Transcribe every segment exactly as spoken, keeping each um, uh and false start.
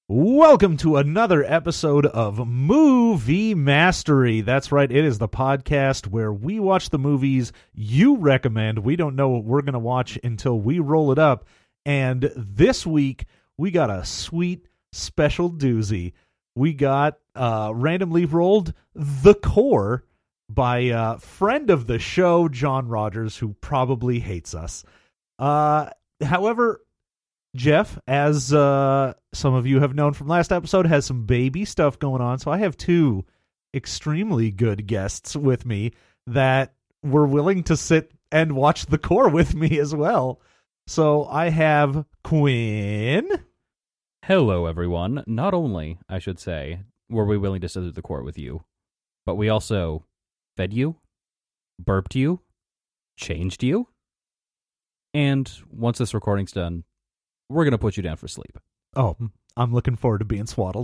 Welcome to another episode of Movie Mastery. That's right, it is the podcast where we watch the movies you recommend. We don't know what we're going to watch until we roll it up. And this week, we got a sweet special doozy. We got uh, randomly rolled The Core by a friend of the show, John Rogers, who probably hates us. Uh, however... Jeff, as uh, some of you have known from last episode, has some baby stuff going on, so I have two extremely good guests with me that were willing to sit and watch The Core with me as well. So I have Quinn. Hello, everyone. Not only, I should say, were we willing to sit through The Core with you, but we also fed you, burped you, changed you, and once this recording's done, we're going to put you down for sleep. Oh, I'm looking forward to being swaddled.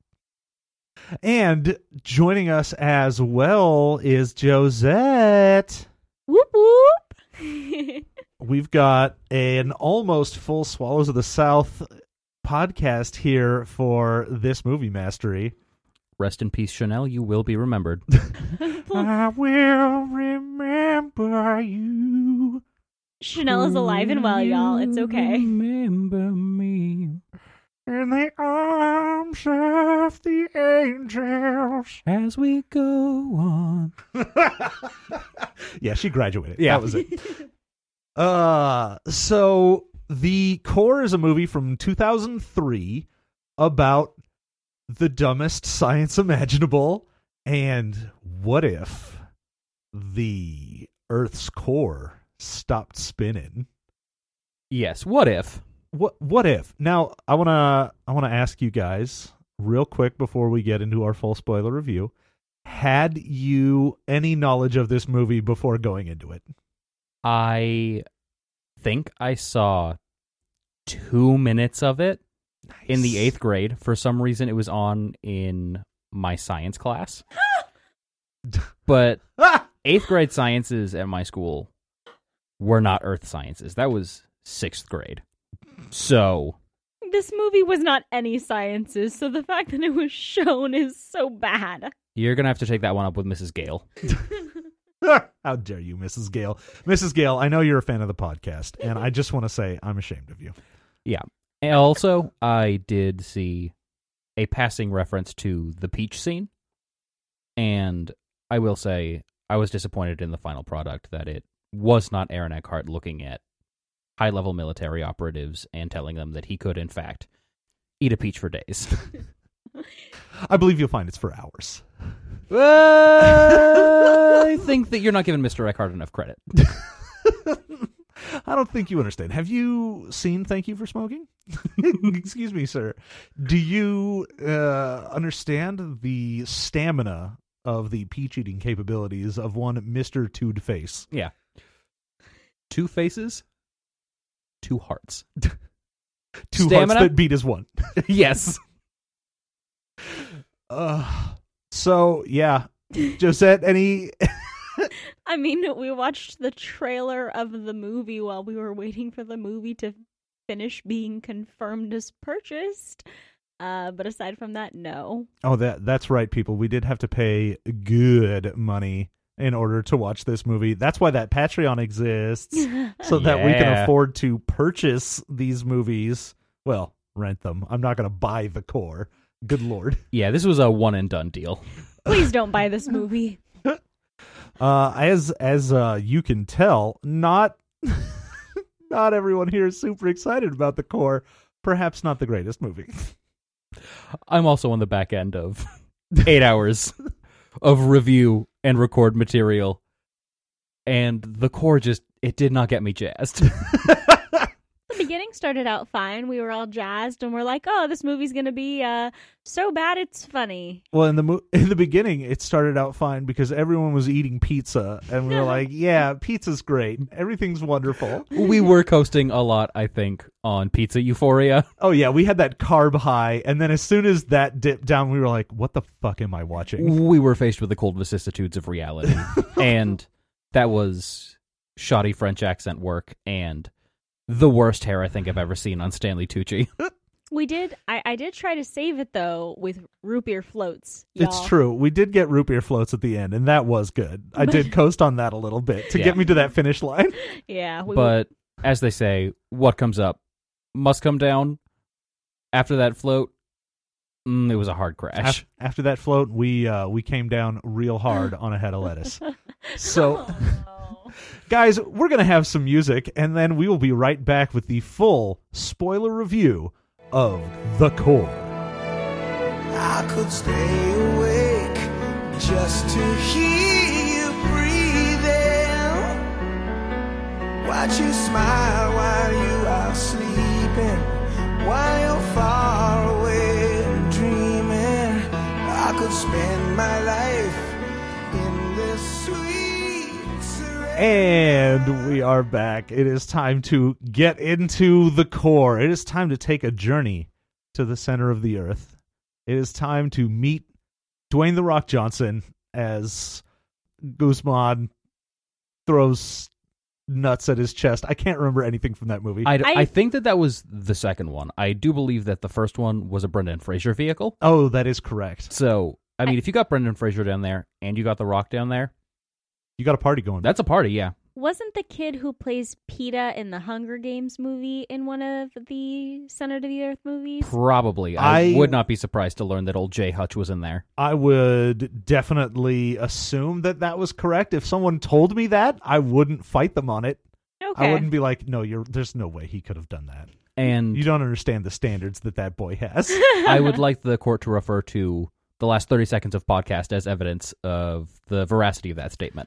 And joining us as well is Josette. Whoop, whoop. We've got an almost full Swallows of the South podcast here for this movie mastery. Rest in peace, Chanel. You will be remembered. I will remember you. Chanel is alive and well, y'all. It's okay. Remember me in the arms of the angels as we go on. Yeah, she graduated. Yeah. That was it. uh, so The Core is a movie from two thousand three about the dumbest science imaginable. And what if the Earth's core stopped spinning? Yes, what if? What what if? Now, I want to I want to ask you guys real quick before we get into our full spoiler review. Had you any knowledge of this movie before going into it? I think I saw two minutes of it Nice. in the eighth grade. For some reason, it was on in my science class. But Ah! eighth grade sciences at my school were not earth sciences. That was sixth grade. So This movie was not any sciences, so the fact that it was shown is so bad. you're going to have to take that one up with Missus Gale. How dare you, Missus Gale. Missus Gale, I know you're a fan of the podcast, and I just want to say I'm ashamed of you. Yeah. And also, I did see a passing reference to the peach scene. And I will say, I was disappointed in the final product that it was not Aaron Eckhart looking at high-level military operatives and telling them that he could, in fact, eat a peach for days. I believe you'll find it's for hours. I think that you're not giving Mister Eckhart enough credit. I don't think you understand. Have you seen Thank You for Smoking? Excuse me, sir. Do you uh, understand the stamina of the peach-eating capabilities of one Mister Two-Face? Yeah. Two faces, two hearts. Two Stamina? hearts that beat as one. Yes. Uh, so, yeah. Josette, any... I mean, we watched the trailer of the movie while we were waiting for the movie to finish being confirmed as purchased. Uh, but aside from that, no. Oh, that that's right, people. We did have to pay good money in order to watch this movie. That's why that Patreon exists, so that we can Yeah. afford to purchase these movies. Well, rent them. I'm not going to buy The Core. Good Lord. Yeah, this was a one-and-done deal. Please don't buy this movie. Uh, as as uh, you can tell, not not everyone here is super excited about The Core. Perhaps not the greatest movie. I'm also on the back end of eight hours of review and record material, and The Core just, it did not get me jazzed. The beginning started out fine. We were all jazzed, and we're like, oh, this movie's going to be uh, so bad it's funny. Well, in the mo- in the beginning, it started out fine because everyone was eating pizza, and we were like, "Yeah, pizza's great. Everything's wonderful." We were coasting a lot, I think, on pizza euphoria. Oh yeah, we had that carb high, and then as soon as that dipped down, we were like, "What the fuck am I watching?" We were faced with the cold vicissitudes of reality, and that was shoddy French accent work and the worst hair I think I've ever seen on Stanley Tucci. We did. I, I did try to save it though with root beer floats. Y'all. It's true. We did get root beer floats at the end, and that was good. I did coast on that a little bit to Yeah. get me to that finish line. Yeah, we But as they say, what comes up must come down. After that float, mm, it was a hard crash. Af- After that float, we uh, we came down real hard on a head of lettuce. So, Oh. guys, we're going to have some music, and then we will be right back with the full spoiler review of The Core. I could stay awake just to hear you breathing. Watch you smile while you are sleeping, while you're far away and dreaming. I could spend my life in this sweet surrender. And we are back. It is time to get into The Core. It is time to take a journey to the center of the earth. It is time to meet Dwayne The Rock Johnson as Guzman throws nuts at his chest. I can't remember anything from that movie. I, I- I think that that was the second one. I do believe that the first one was a Brendan Fraser vehicle. oh, that is correct. So, I mean, I- if you got Brendan Fraser down there and you got The Rock down there, You got a party going. that's a party, yeah. Wasn't the kid who plays PETA in the Hunger Games movie in one of the Center to the Earth movies? Probably. I, I- would not be surprised to learn that old Jay Hutch was in there. I would definitely assume that that was correct. If someone told me that, I wouldn't fight them on it. Okay. I wouldn't be like, no, you're. There's no way he could have done that. And You don't understand the standards that that boy has. I would like the court to refer to the last thirty seconds of podcast as evidence of the veracity of that statement.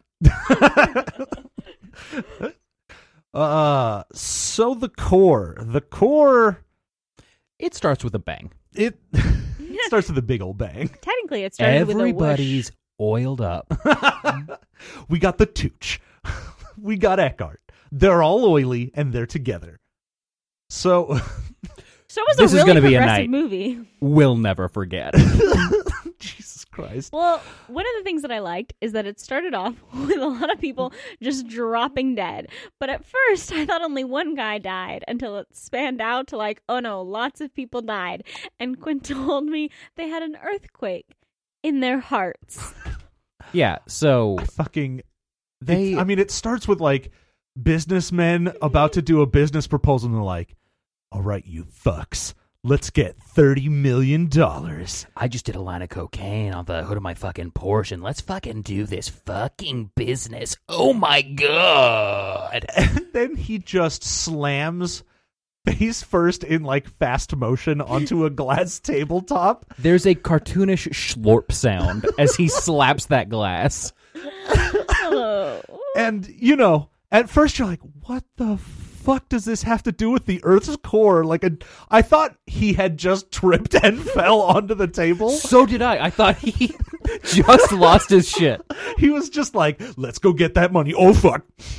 uh, so the core, the core, It starts with a bang. it starts with a big old bang. Technically, it started Everybody's with a oiled up. We got the Tooch. We got Eckhart. They're all oily and they're together. So whoosh. So it was This a is really gonna be a progressive night. movie. We'll never forget. Jesus Christ. Well, one of the things that I liked is that it started off with a lot of people just dropping dead. But at first, I thought only one guy died until it spanned out to like, oh no, lots of people died. And Quinn told me they had an earthquake in their hearts. Yeah, so I fucking they It- I mean, it starts with like businessmen about to do a business proposal, and they're like, "All right, you fucks, let's get thirty million dollars." I just did a line of cocaine on the hood of my fucking Porsche, and let's fucking do this fucking business. Oh my god. And then he just slams face first in like fast motion onto a glass tabletop. There's a cartoonish schlorp sound as he slaps that glass. Hello. And, you know, at first you're like, what the fuck does this have to do with the Earth's core? Like, a, I thought he had just tripped and fell onto the table. So did I. I thought he just lost his shit. He was just like, let's go get that money. Oh, fuck.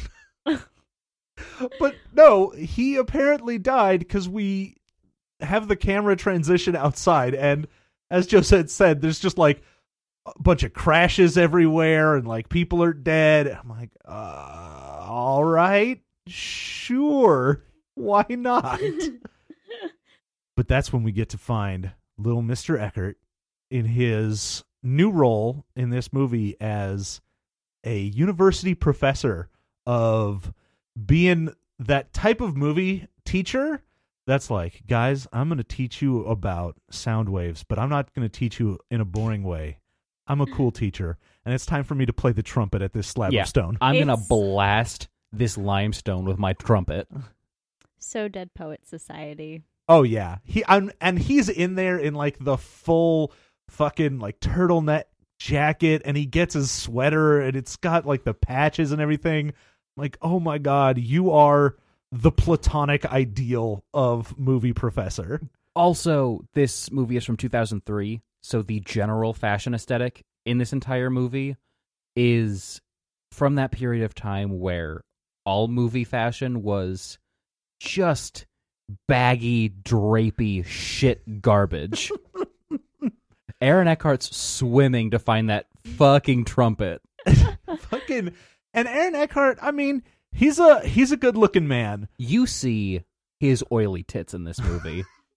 But no, he apparently died because we have the camera transition outside. And as Joe said, said, there's just like a bunch of crashes everywhere and like people are dead. I'm like, uh, all right, sure. Why not? But that's when we get to find little Mister Eckert in his new role in this movie as a university professor of being that type of movie teacher that's like, guys, I'm going to teach you about sound waves, but I'm not going to teach you in a boring way. I'm a cool teacher, and it's time for me to play the trumpet at this slab Yeah. of stone. I'm going to It's- blast this limestone with my trumpet. So Dead Poet Society. Oh yeah, he I'm, and he's in there in like the full fucking like turtleneck jacket, and he gets his sweater, and it's got like the patches and everything. Like, oh my god, you are the platonic ideal of movie professor. Also, this movie is from two thousand three, so the general fashion aesthetic in this entire movie is from that period of time where all movie fashion was just baggy, drapey shit garbage. Aaron Eckhart's swimming to find that fucking trumpet. Fucking and Aaron Eckhart, I mean, he's a he's a good looking man. You see his oily tits in this movie.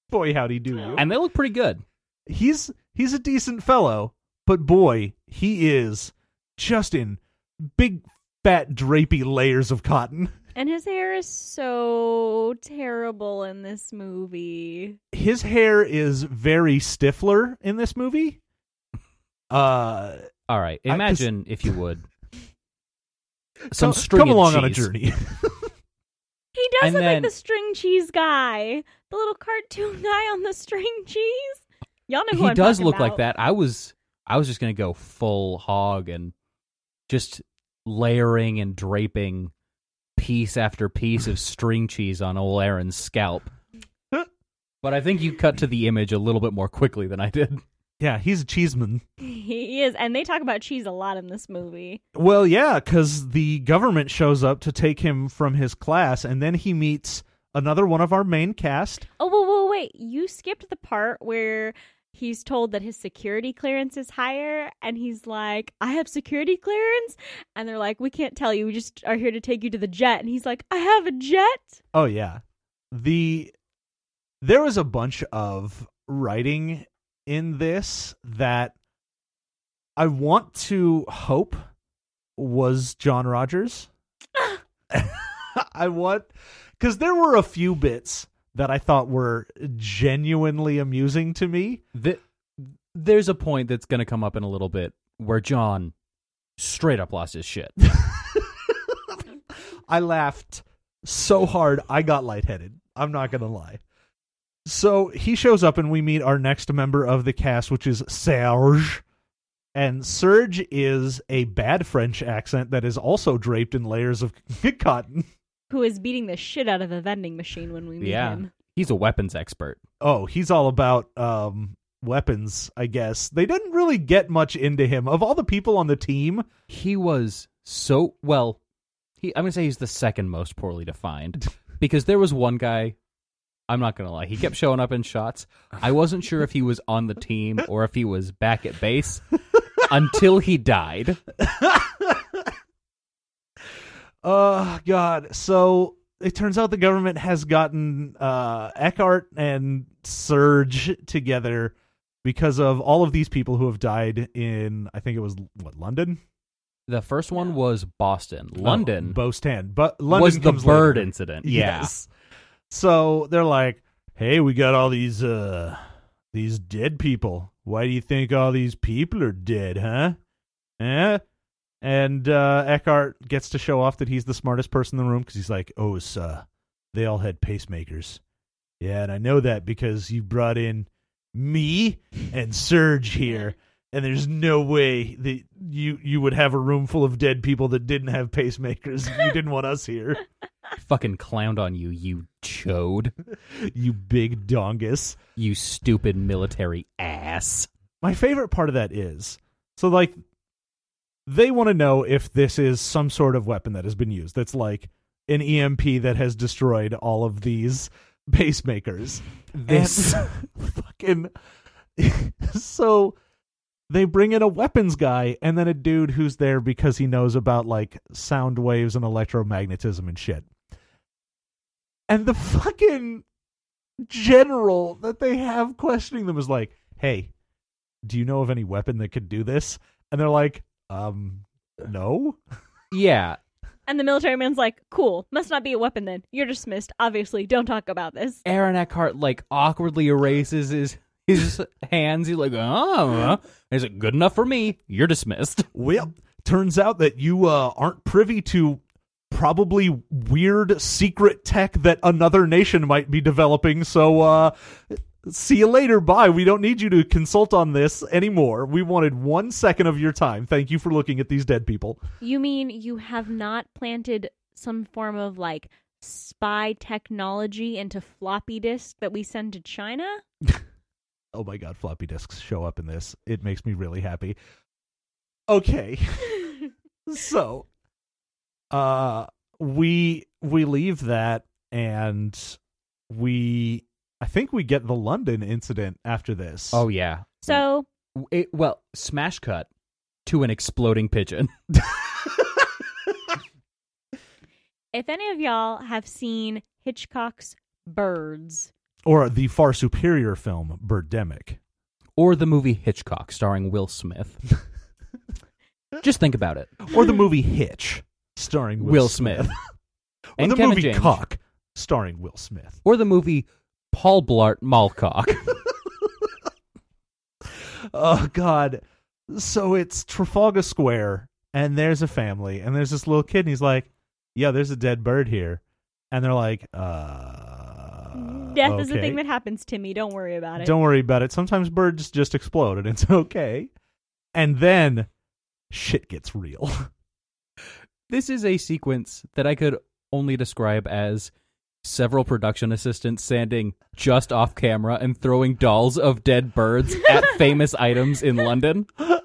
Boy, howdy do you. And they look pretty good. He's he's a decent fellow, but boy, he is just in big, fat, drapey layers of cotton. And his hair is so terrible in this movie. His hair is very Stifler in this movie. Uh, All right, I- imagine, if you would, some come, string come and along on a cheese. journey. He does And look then- like the string cheese guy. The little cartoon guy on the string cheese. Y'all know who He I'm does talking look about. like that. I was, I was just gonna go full hog and just layering and draping piece after piece of string cheese on old Aaron's scalp. But I think you cut to the image a little bit more quickly than I did. Yeah, he's a cheeseman. He is, and they talk about cheese a lot in this movie. Well, yeah, because the government shows up to take him from his class, and then he meets another one of our main cast. Oh, whoa, whoa, wait. You skipped the part where he's told that his security clearance is higher, and he's like, I have security clearance? And they're like, we can't tell you. We just are here to take you to the jet. And he's like, I have a jet? Oh, yeah. The There was a bunch of writing in this that I want to hope was John Rogers. I want... Because there were a few bits that I thought were genuinely amusing to me. The, there's a point that's going to come up in a little bit where John straight up lost his shit. I laughed so hard I got lightheaded. I'm not going to lie. So he shows up and we meet our next member of the cast, which is Serge. And Serge is a bad French accent that is also draped in layers of cotton. Who is beating the shit out of a vending machine when we meet Yeah. him. He's a weapons expert. Oh, he's all about um, weapons, I guess. They didn't really get much into him. Of all the people on the team, He was so, well, he, I'm going to say he's the second most poorly defined. Because there was one guy, I'm not going to lie, he kept showing up in shots. I wasn't sure if he was on the team or if he was back at base until he died. oh, God. So it turns out the government has gotten uh, Eckhart and Serge together because of all of these people who have died in, I think it was, what, London? The first one was Boston. London Oh, Boston. But London was the comes bird later. incident. Yeah. Yes. So they're like, hey, we got all these uh these dead people. Why do you think all these people are dead, huh? Eh? And uh, Eckhart gets to show off that he's the smartest person in the room because he's like, oh, it's, uh, they all had pacemakers. Yeah, and I know that because you brought in me and Serge here. And there's no way that you, you would have a room full of dead people that didn't have pacemakers. You didn't want us here. Fucking clowned on you, you chode. You big dongus. You stupid military ass. My favorite part of that is, so like, they want to know if this is some sort of weapon that has been used. That's like an E M P that has destroyed all of these pacemakers. This And fucking... so... They bring in a weapons guy and then a dude who's there because he knows about, like, sound waves and electromagnetism and shit. And the fucking general that they have questioning them is like, hey, do you know of any weapon that could do this? And they're like, um, no? Yeah. And the military man's like, cool, must not be a weapon then. You're dismissed. Obviously, don't talk about this. Aaron Eckhart, like, awkwardly erases his, his hands. He's like, oh. He's like, good enough for me. You're dismissed. Well, turns out that you uh, aren't privy to probably weird secret tech that another nation might be developing, so uh, see you later, bye. We don't need you to consult on this anymore. We wanted one second of your time. Thank you for looking at these dead people. You mean you have not planted some form of, like, spy technology into floppy disk that we send to China? Oh my god, floppy disks show up in this. It makes me really happy. Okay. So, uh, we we leave that, and we, I think we get the London incident after this. Oh, yeah. So, It, well, smash cut to an exploding pigeon. if any of y'all have seen Hitchcock's Birds, Or the far superior film, Birdemic. Or the movie Hitchcock, starring Will Smith. Just think about it. Or the movie Hitch, starring Will, Will Smith. Smith. Or And the Kevin movie James. Cock, starring Will Smith. Or the movie Paul Blart Mallcock. Oh, God. So it's Trafalgar Square, and there's a family, and there's this little kid, and he's like, yeah, there's a dead bird here. And they're like, uh... Death is a okay. thing that happens, Timmy. Don't worry about it. Don't worry about it. Sometimes birds just explode, and it's okay. And then shit gets real. This is a sequence that I could only describe as several production assistants standing just off camera and throwing dolls of dead birds at famous items in London.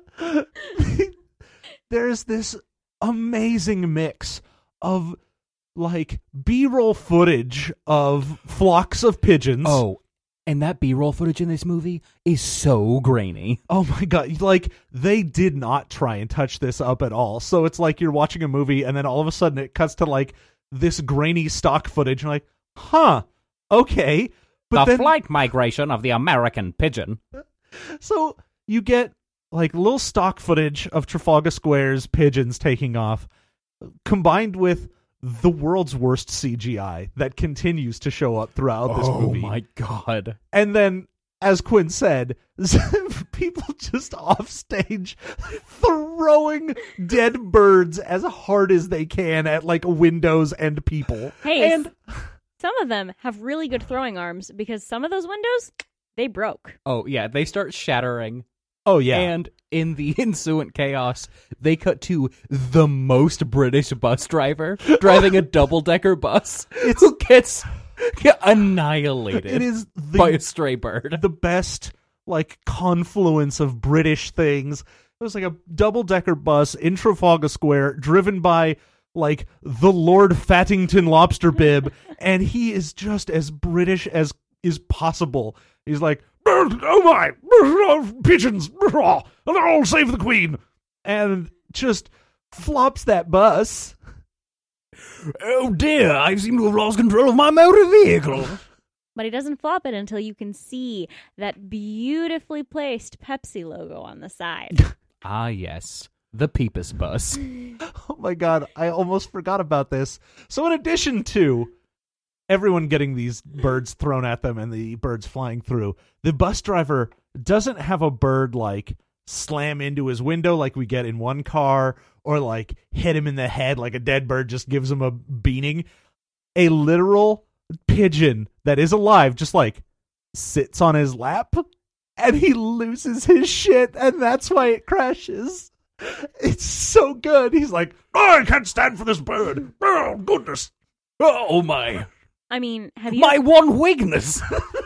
There's this amazing mix of like B-roll footage of flocks of pigeons. Oh, and that B-roll footage in this movie is so grainy. Oh my God. Like, they did not try and touch this up at all. So it's like you're watching a movie and then all of a sudden it cuts to like this grainy stock footage. And you're like, huh, okay. But the then, flight migration of the American pigeon. so you get like little stock footage of Trafalgar Square's pigeons taking off, combined with the world's worst C G I that continues to show up throughout this oh movie. my God. And then, as Quinn said, people just off stage throwing dead birds as hard as they can at like windows and people. Hey, and some of them have really good throwing arms because some of those windows, they broke. Oh, yeah, they start shattering. oh yeah, And in the ensuing chaos, they cut to the most British bus driver driving a double-decker bus who gets annihilated it is the, by a stray bird. the best like confluence of British things. It was like a double-decker bus in Trafalgar Square driven by like the Lord Fattington Lobster Bib, and he is just as British as is possible. He's like, oh my, pigeons, and I'll save the Queen, and just flops that bus. Oh dear, I seem to have lost control of my motor vehicle. But he doesn't flop it until you can see that beautifully placed Pepsi logo on the side. Ah, yes, the Peepus bus. Oh my God, I almost forgot about this. So in addition to everyone getting these birds thrown at them and the birds flying through, the bus driver doesn't have a bird like slam into his window like we get in one car, or like hit him in the head like a dead bird just gives him a beating. A literal pigeon that is alive just like sits on his lap and he loses his shit, and that's why it crashes. It's so good. He's like, oh, I can't stand for this bird. Oh, goodness. Oh my, I mean, have you... my one weakness.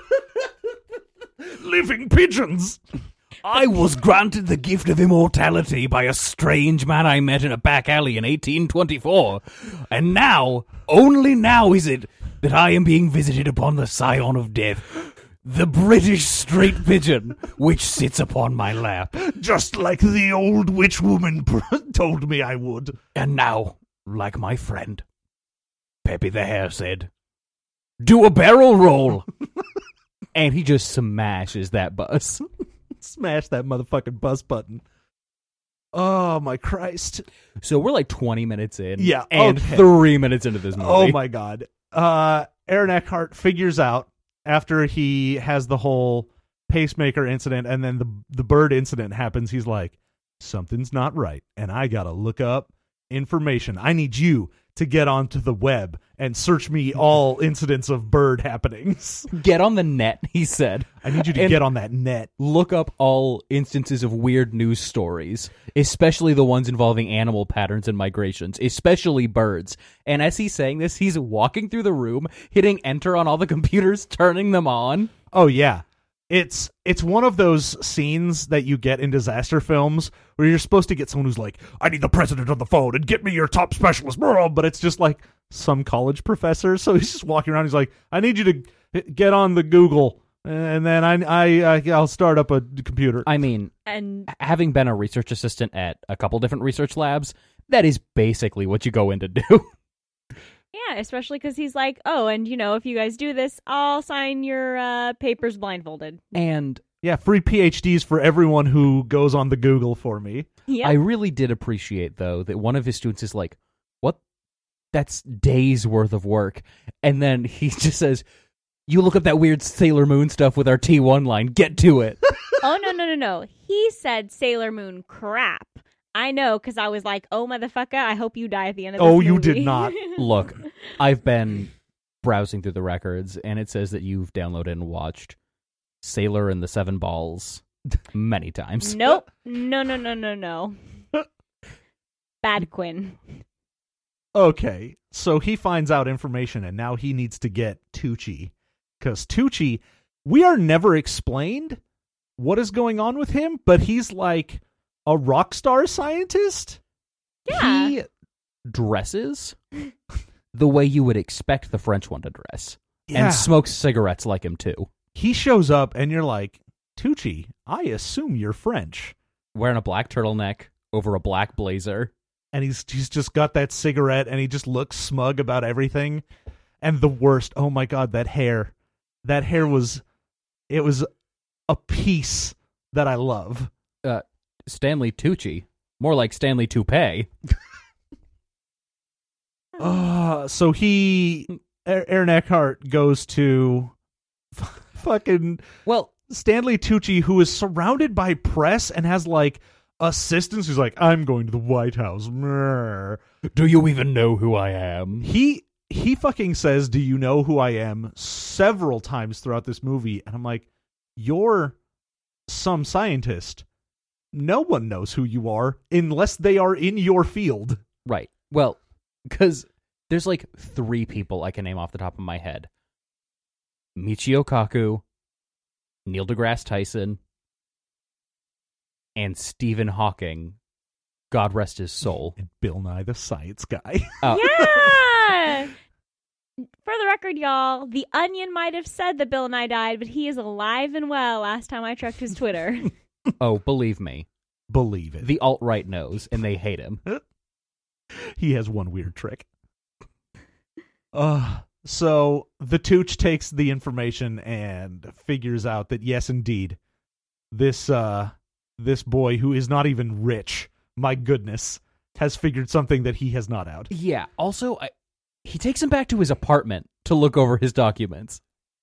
Living pigeons. I was granted the gift of immortality by a strange man I met in a back alley in eighteen twenty-four. And now, only now is it that I am being visited upon the scion of death, the British straight pigeon, which sits upon my lap. Just like the old witch woman told me I would. And now, like my friend, Peppy the Hare said, do a barrel roll. And he just smashes that bus. Smash that motherfucking bus button. Oh, my Christ. So we're like twenty minutes in. Yeah, And okay. three minutes into this movie. Oh, my God. Uh, Aaron Eckhart figures out after he has the whole pacemaker incident and then the the bird incident happens, he's like, something's not right, and I gotta look up information. I need you to get onto the web and search me all incidents of bird happenings. Get on the net, he said. I need you to And get on that net. look up all instances of weird news stories, especially the ones involving animal patterns and migrations, especially birds. And as he's saying this, he's walking through the room, hitting enter on all the computers, turning them on. Oh, yeah. It's it's one of those scenes that you get in disaster films where you're supposed to get someone who's like, I need the president on the phone and get me your top specialist, but it's just like some college professor. So he's just walking around. He's like, I need you to get on the Google, and then I, I, I'll start up a computer. I mean, And having been a research assistant at a couple different research labs, that is basically what you go in to do. Yeah, especially because he's like, oh, and you know, if you guys do this, I'll sign your uh, papers blindfolded. And Yeah, free P H Ds for everyone who goes on the Google for me. Yeah. I really did appreciate, though, that one of his students is like, what? That's days worth of work. And then he just says, you look up that weird Sailor Moon stuff with our T one line. Get to it. Oh, no, no, no, no. He said Sailor Moon crap. I know, because I was like, oh, motherfucker, I hope you die at the end of this Oh, you movie. did not. Look, I've been browsing through the records, and it says that you've downloaded and watched Sailor and the Seven Balls many times. Nope. No, no, no, no, no. Bad Quinn. Okay, so he finds out information, and now he needs to get Tucci. Because Tucci, we are never explained what is going on with him, but he's like a rock star scientist? Yeah. He dresses the way you would expect the French one to dress. Yeah. And smokes cigarettes like him, too. He shows up, and you're like, Tucci, I assume you're French. Wearing a black turtleneck over a black blazer. And he's he's just got that cigarette, and he just looks smug about everything. And the worst, oh my god, that hair. That hair was, it was a piece that I love. Uh, Stanley Tucci. More like Stanley Toupee. Uh, so he, Aaron Eckhart goes to f- fucking Well, Stanley Tucci, who is surrounded by press and has like assistants who's like, I'm going to the White House. Mrr. do you even know who I am? He he fucking says, do you know who I am? Several times throughout this movie. And I'm like, you're some scientist. No one knows who you are unless they are in your field. Right. Well, because there's like three people I can name off the top of my head. Michio Kaku, Neil deGrasse Tyson, and Stephen Hawking. God rest his soul. And Bill Nye the Science Guy. Uh, Yeah. For the record, y'all, The Onion might have said that Bill Nye died, but he is alive and well last time I checked his Twitter. oh, believe me. Believe it. The alt-right knows, and they hate him. He has one weird trick. Uh, so the Tooch takes the information and figures out that, yes, indeed, this uh, this boy who is not even rich, my goodness, has figured something that he has not out. Yeah. Also, I, he takes him back to his apartment to look over his documents.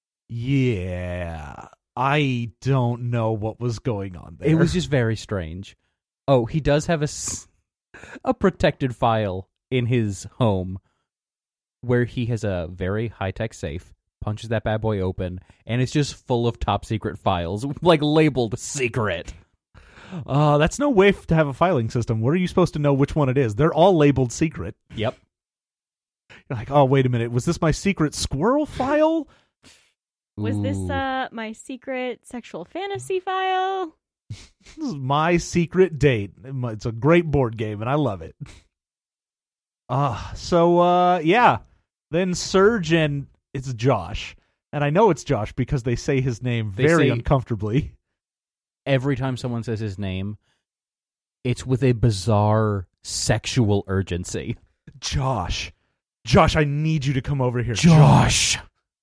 Yeah, I don't know what was going on there. It was just very strange. Oh, he does have a, s- a protected file in his home where he has a very high-tech safe, punches that bad boy open, and it's just full of top-secret files, like labeled secret. Uh, that's no way f- to have a filing system. Where are you supposed to know which one it is? They're all labeled secret. Yep. You're like, oh, wait a minute. Was this my secret squirrel file? Was this Ooh. uh my secret sexual fantasy file? This is My Secret Date. It's a great board game, and I love it. Ah, uh, so, uh, yeah. Then Serge and it's Josh. And I know it's Josh because they say his name They very say- uncomfortably. Every time someone says his name, it's with a bizarre sexual urgency. Josh. Josh, I need you to come over here. Josh.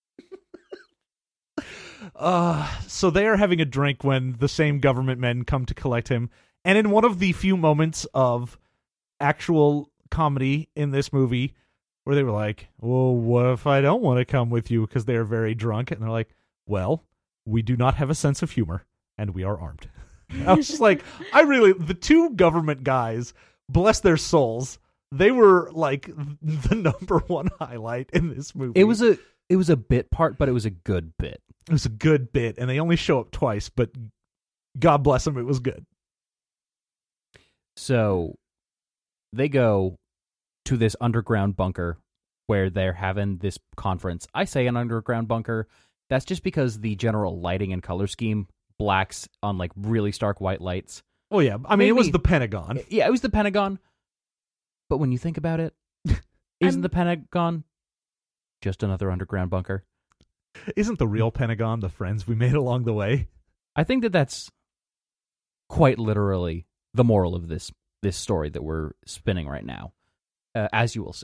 Uh, so they are having a drink when the same government men come to collect him. And in one of the few moments of actual comedy in this movie where they were like, well, what if I don't want to come with you? Because they're very drunk. And they're like, well, we do not have a sense of humor and we are armed. I was just like, I really, the two government guys, bless their souls, they were like the number one highlight in this movie. It was a it was a bit part, but it was a good bit. It was a good bit, and they only show up twice, but God bless them, it was good. So they go to this underground bunker where they're having this conference. I say an underground bunker. That's just because the general lighting and color scheme, blacks on like really stark white lights. Oh, yeah. I mean, it was Maybe- the Pentagon. Yeah, it was the Pentagon. But when you think about it, isn't I'm- the Pentagon just another underground bunker? Isn't the real Pentagon the friends we made along the way? I think that that's quite literally the moral of this this story that we're spinning right now, uh, as you will see.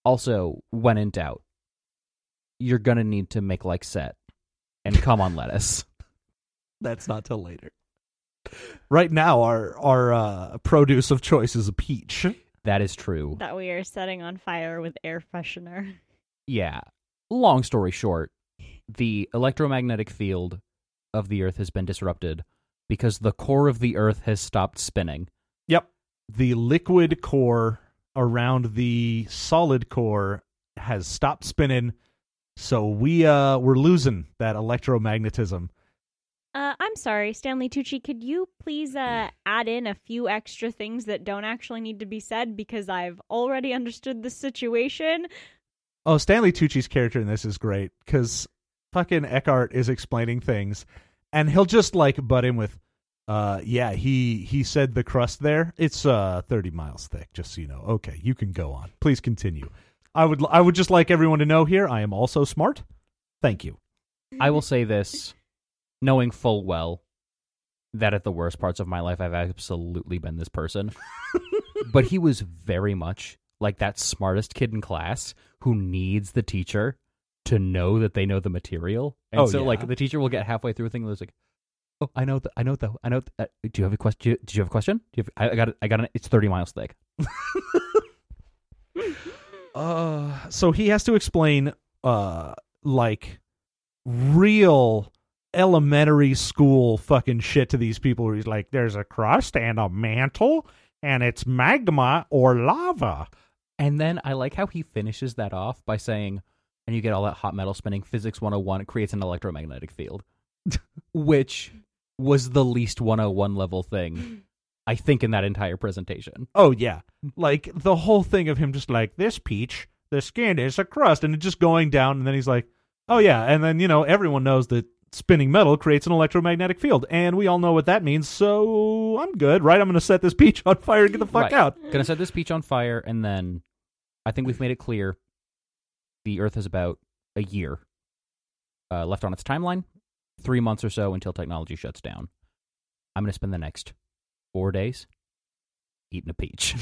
Also, when in doubt, you're going to need to make like set and come on lettuce. That's not till later. Right now, our our uh, produce of choice is a peach. That is true. That we are setting on fire with air freshener. Yeah. Long story short, the electromagnetic field of the Earth has been disrupted because the core of the Earth has stopped spinning. Yep. The liquid core around the solid core has stopped spinning, so we uh we're losing that electromagnetism. Uh, I'm sorry, Stanley Tucci, could you please uh, add in a few extra things that don't actually need to be said because I've already understood the situation? Oh, Stanley Tucci's character in this is great because fucking Eckhart is explaining things, and he'll just like butt in with, uh, yeah, he he said the crust there, it's uh thirty miles thick, just so you know. Okay, you can go on. Please continue. I would I would just like everyone to know here, I am also smart. Thank you. I will say this, knowing full well that at the worst parts of my life, I've absolutely been this person. But he was very much like that smartest kid in class who needs the teacher to know that they know the material. And Oh, so, yeah. like, the teacher will get halfway through a thing and it's like, oh, I know, th- I know, though, I know. Th- uh, do you have a question? Do you have a question? Do you have, I, I got it. I got it. It's thirty miles thick. Uh, so he has to explain, uh, like, real elementary school fucking shit to these people where he's like, there's a crust and a mantle, and it's magma or lava. And then I like how he finishes that off by saying, and you get all that hot metal spinning, physics one oh one, it creates an electromagnetic field. Which was the least one oh one level thing, I think, in that entire presentation. Oh, yeah. Like, the whole thing of him just like, this peach, the skin is a crust, and it just going down, and then he's like, oh, yeah, and then, you know, everyone knows that spinning metal creates an electromagnetic field, and we all know what that means, so I'm good, right? I'm going to set this peach on fire and get the fuck Right. out. Gonna set this peach on fire, and then I think we've made it clear the Earth has about a year uh, left on its timeline, three months or so until technology shuts down. I'm going to spend the next four days eating a peach.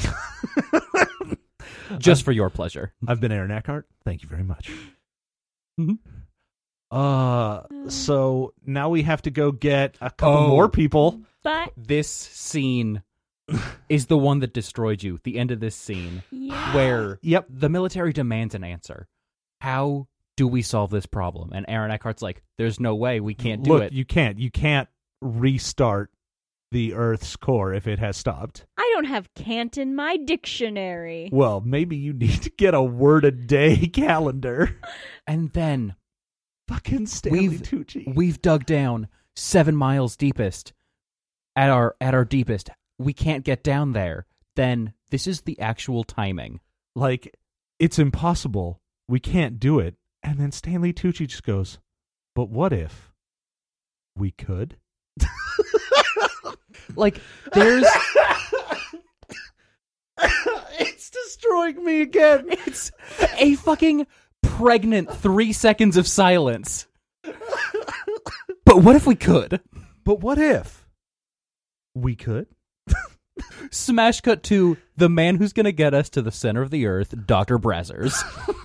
Just for your pleasure. I've been Aaron Eckhart. Thank you very much. Mhm. Uh, so now we have to go get a couple Oh. more people. But, This scene is the one that destroyed you. The end of this scene, yeah. where Yep. the military demands an answer. How do we solve this problem? And Aaron Eckhart's like, there's no way, we can't do Look, it. you can't. You can't restart the Earth's core if it has stopped. I don't have can't in my dictionary. Well, maybe you need to get a word a day calendar. And then Fucking Stanley We've- Tucci. we've dug down seven miles deepest at our at our deepest. We can't get down there. Then this is the actual timing. Like, it's impossible. We can't do it. And then Stanley Tucci just goes, but what if we could? Like, there's It's destroying me again. it's a fucking pregnant three seconds of silence. But what if we could? But what if we could? Smash cut to the man who's going to get us to the center of the earth, Doctor Brazzers.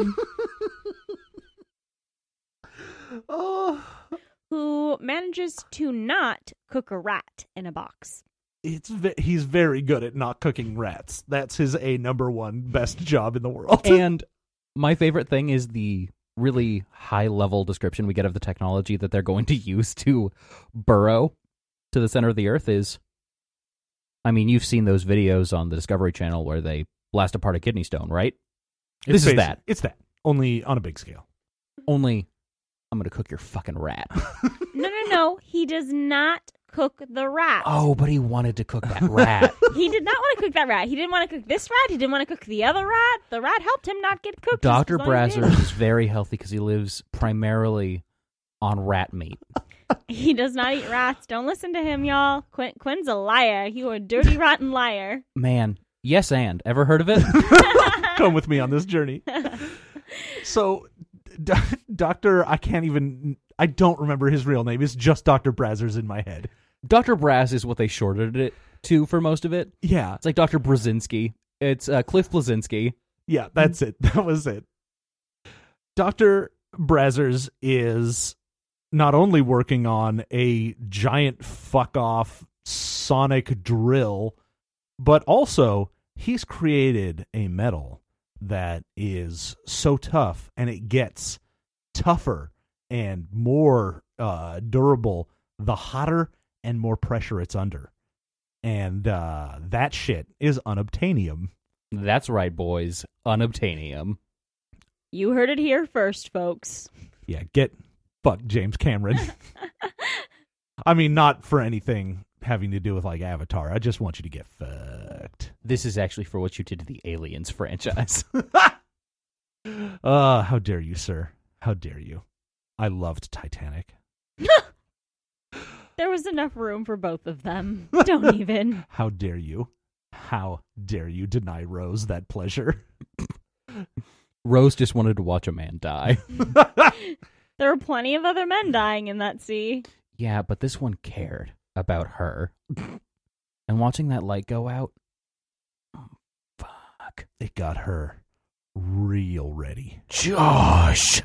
Oh, Who manages to not cook a rat in a box. it's ve- he's very good at not cooking rats. That's his a number one best job in the world. And my favorite thing is the really high-level description we get of the technology that they're going to use to burrow to the center of the earth is, I mean, you've seen those videos on the Discovery Channel where they blast apart a kidney stone, right? It's This is basi- that. It's that. Only on a big scale. Only, I'm going to cook your fucking rat. No, no, no. He does not cook the rat. Oh, but he wanted to cook that rat. He did not want to cook that rat. He didn't want to cook this rat. He didn't want to cook the other rat. The rat helped him not get cooked. just Doctor as long as he did. Brazzers is very healthy because he lives primarily on rat meat. He does not eat rats. Don't listen to him, y'all. Quinn, Quinn's a liar. You a dirty, rotten liar. Man, yes and. Ever heard of it? Come with me on this journey. So, D- Doctor, I can't even, I don't remember his real name. It's just Doctor Brazzers in my head. Doctor Braz is what they shorted it to for most of it. Yeah. It's like Doctor Brzezinski. It's uh, Cliff Blazinski. Yeah, that's it. That was it. Doctor Brazzers is not only working on a giant fuck-off sonic drill, but also he's created a metal that is so tough, and it gets tougher and more uh, durable the hotter and more pressure it's under. And uh, that shit is unobtainium. That's right, boys. Unobtainium. You heard it here first, folks. Yeah, get fucked, James Cameron. I mean, not for anything having to do with, like, Avatar. I just want you to get fucked. This is actually for what you did to the Aliens franchise. Uh, how dare you, sir? How dare you? I loved Titanic. There was enough room for both of them. Don't even. How dare you? How dare you deny Rose that pleasure? Rose just wanted to watch a man die. There were plenty of other men dying in that sea. Yeah, but this one cared about her. And watching that light go out, oh, fuck. It got her real ready. Josh!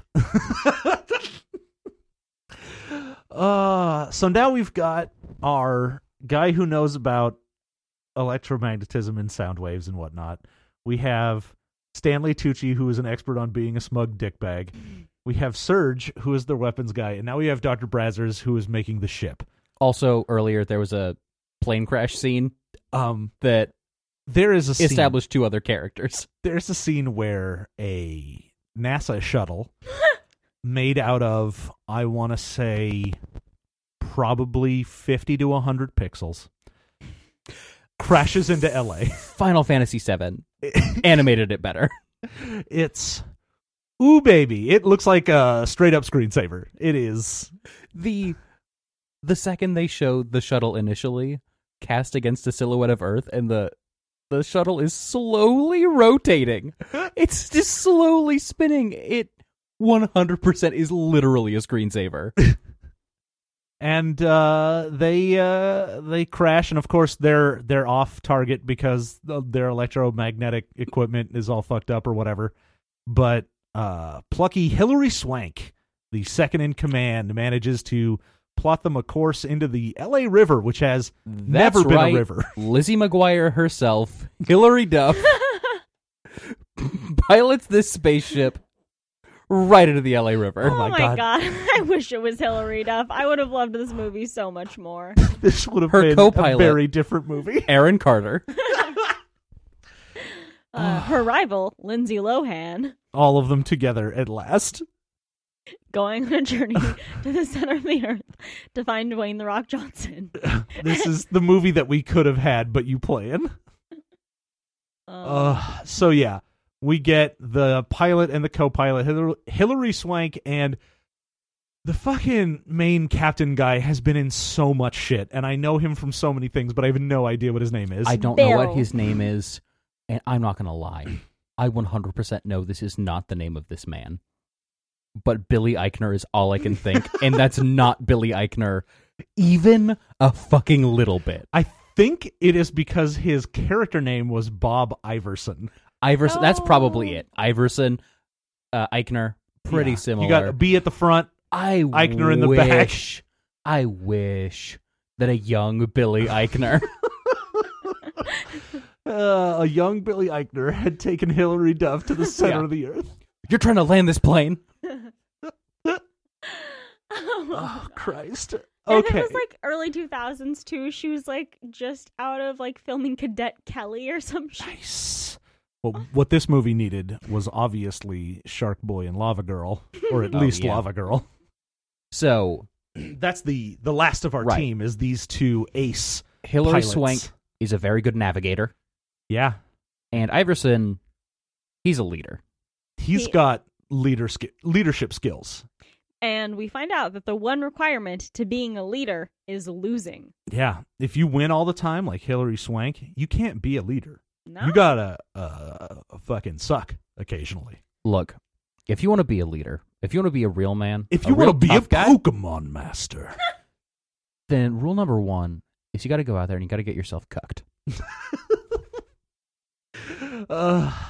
uh, so now we've got our guy who knows about electromagnetism and sound waves and whatnot. We have Stanley Tucci, who is an expert on being a smug dickbag. We have Serge, who is their weapons guy. And now we have Doctor Brazzers, who is making the ship. Also, earlier there was a plane crash scene Um, that there is a scene, established two other characters. There's a scene where a NASA shuttle made out of, I want to say, probably fifty to one hundred pixels crashes into L A. Final Fantasy seven animated it better. It's, ooh, baby. It looks like a straight-up screensaver. It is. The the second they showed the shuttle initially cast against a silhouette of Earth, and the the shuttle is slowly rotating. It's just slowly spinning. It one hundred percent is literally a screensaver. And uh, they uh, they crash, and of course they're they're off target because their electromagnetic equipment is all fucked up or whatever. But uh, plucky Hilary Swank, the second in command, manages to plot them a course into the L A River, which has That's never been right. a river. Lizzie McGuire herself, Hilary Duff, pilots this spaceship right into the L A River. Oh, my my God. god. I wish it was Hilary Duff. I would have loved this movie so much more. This would have Her been co-pilot. a very different movie. Aaron Carter. Uh, her rival, Lindsay Lohan, All of them together at last. going on a journey to the center of the earth to find Dwayne The Rock Johnson. This is the movie that we could have had, but you playing. Um, Uh, so yeah, we get the pilot and the co-pilot, Hil- Hilary Swank, and the fucking main captain guy has been in so much shit, and I know him from so many things, but I have no idea what his name is. I don't know what Bill. his name is, and I'm not going to lie. I one hundred percent know this is not the name of this man. But Billy Eichner is all I can think, and that's not Billy Eichner even a fucking little bit. I think it is because his character name was Bob Iverson. Iverson, that's probably Oh. it. Iverson, uh, Eichner, pretty Yeah. similar. You got a B at the front. I Eichner in the wish, back. I wish that a young Billy Eichner Uh, a young Billy Eichner had taken Hilary Duff to the center Yeah. of the earth. You're trying to land this plane. Oh, Christ. And Okay. it was like early two thousands too. She was like just out of like filming Cadet Kelly or some shit. Nice. Well, what this movie needed was obviously Shark Boy and Lava Girl, or at Oh, least yeah. Lava Girl. So That's the the last of our Right. team is these two ace Hilary pilots. Swank is a very good navigator, Yeah, and Iverson, he's a leader. he's He- got leader sk- leadership skills. And we find out that the one requirement to being a leader is losing. Yeah, if you win all the time like Hilary Swank, you can't be a leader. No? You gotta uh, fucking suck occasionally. Look, if you want to be a leader, if you want to be a real man, If a you want real to be a tough guy, Pokemon master, then rule number one is you got to go out there and you got to get yourself cucked. uh,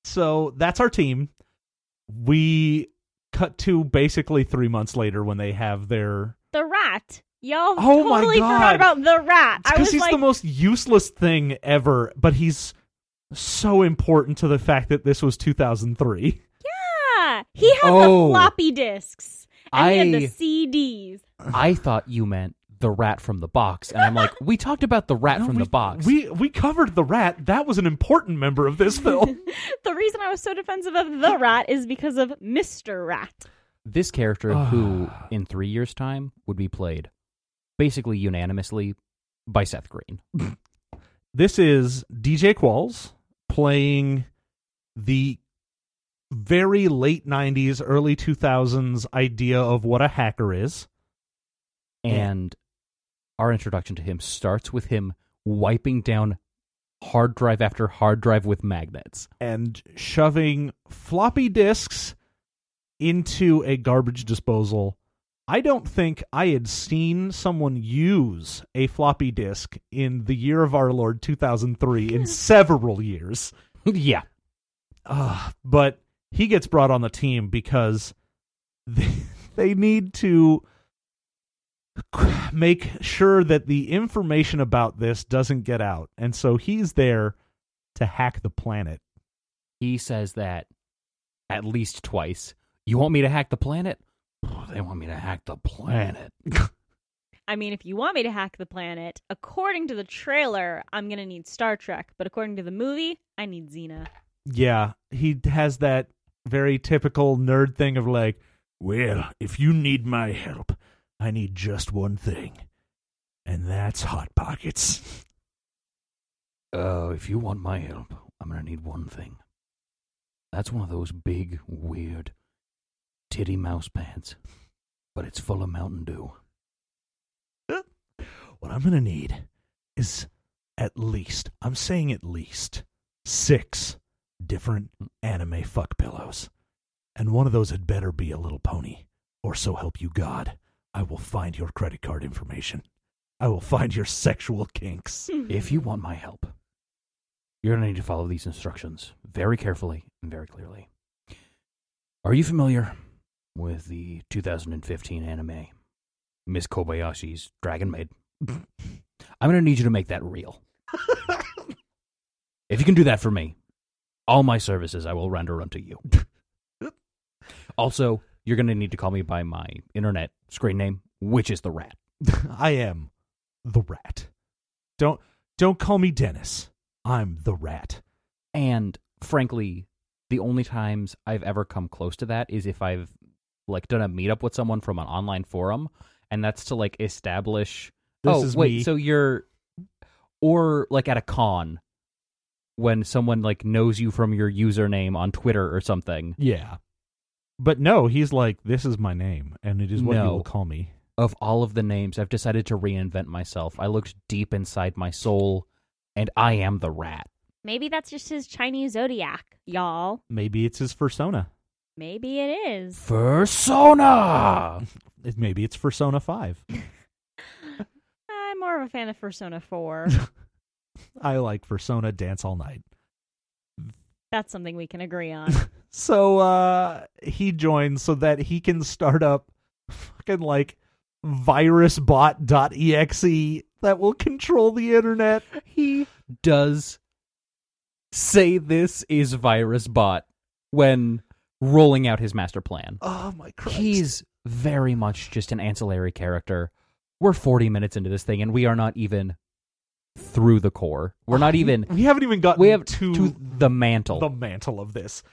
So that's our team. We cut to basically three months later when they have their... The rat. Y'all Oh my totally God. forgot about the rat. I Because was he's like, the most useless thing ever, but he's so important to the fact that this was two thousand three. yeah, he had Oh. the floppy disks and he had I- the C Ds. I thought you meant the rat from the box, and I'm like, we talked about the rat No, from we, the box. We we covered the rat. That was an important member of this film. The reason I was so defensive of the rat is because of Mister Rat. This character, who in three years' time would be played basically unanimously by Seth Green. This is D J Qualls playing the very late nineties, early two thousands idea of what a hacker is. And our introduction to him starts with him wiping down hard drive after hard drive with magnets. And shoving floppy disks into a garbage disposal. I don't think I had seen someone use a floppy disk in the year of our Lord two thousand three in several years. yeah. Uh, but he gets brought on the team because they, they need to make sure that the information about this doesn't get out. And so he's there to hack the planet. He says that at least twice. You want me to hack the planet? They want me to hack the planet. I mean, if you want me to hack the planet, according to the trailer, I'm going to need Star Trek. But according to the movie, I need Xena. Yeah, he has that very typical nerd thing of like, well, if you need my help, I need just one thing. And that's Hot Pockets. Oh, if you want my help, I'm going to need one thing. That's one of those big, weird, titty mouse pants. But it's full of Mountain Dew. What I'm going to need is at least, I'm saying at least, six different anime fuck pillows. And one of those had better be a little pony. Or so help you God, I will find your credit card information. I will find your sexual kinks. If you want my help, you're going to need to follow these instructions very carefully and very clearly. Are you familiar with the two thousand fifteen anime, Miss Kobayashi's Dragon Maid? I'm going to need you to make that real. If you can do that for me, all my services I will render unto you. Also, you're going to need to call me by my internet screen name, which is the Rat. I am the Rat. Don't don't call me Dennis. I'm the Rat. And frankly, the only times I've ever come close to that is if I've like done a meetup with someone from an online forum, and that's to like establish. This oh is wait, me. so you're, or like at a con, when someone like knows you from your username on Twitter or something. Yeah. But no, he's like, this is my name, and it is what you No. will call me. Of all of the names, I've decided to reinvent myself. I looked deep inside my soul, and I am the Rat. Maybe that's just his Chinese zodiac, y'all. Maybe it's his persona. Maybe it is. Persona! It- Maybe it's Persona five. I'm more of a fan of Persona four. I like Persona Dance All Night. That's something we can agree on. So uh, he joins so that he can start up fucking like virusbot dot E X E that will control the internet. He does say this is VirusBot when rolling out his master plan. Oh my Christ. He's very much just an ancillary character. We're forty minutes into this thing, and we are not even through the core. We're not even... We haven't even gotten We have to, to the mantle. the mantle of this.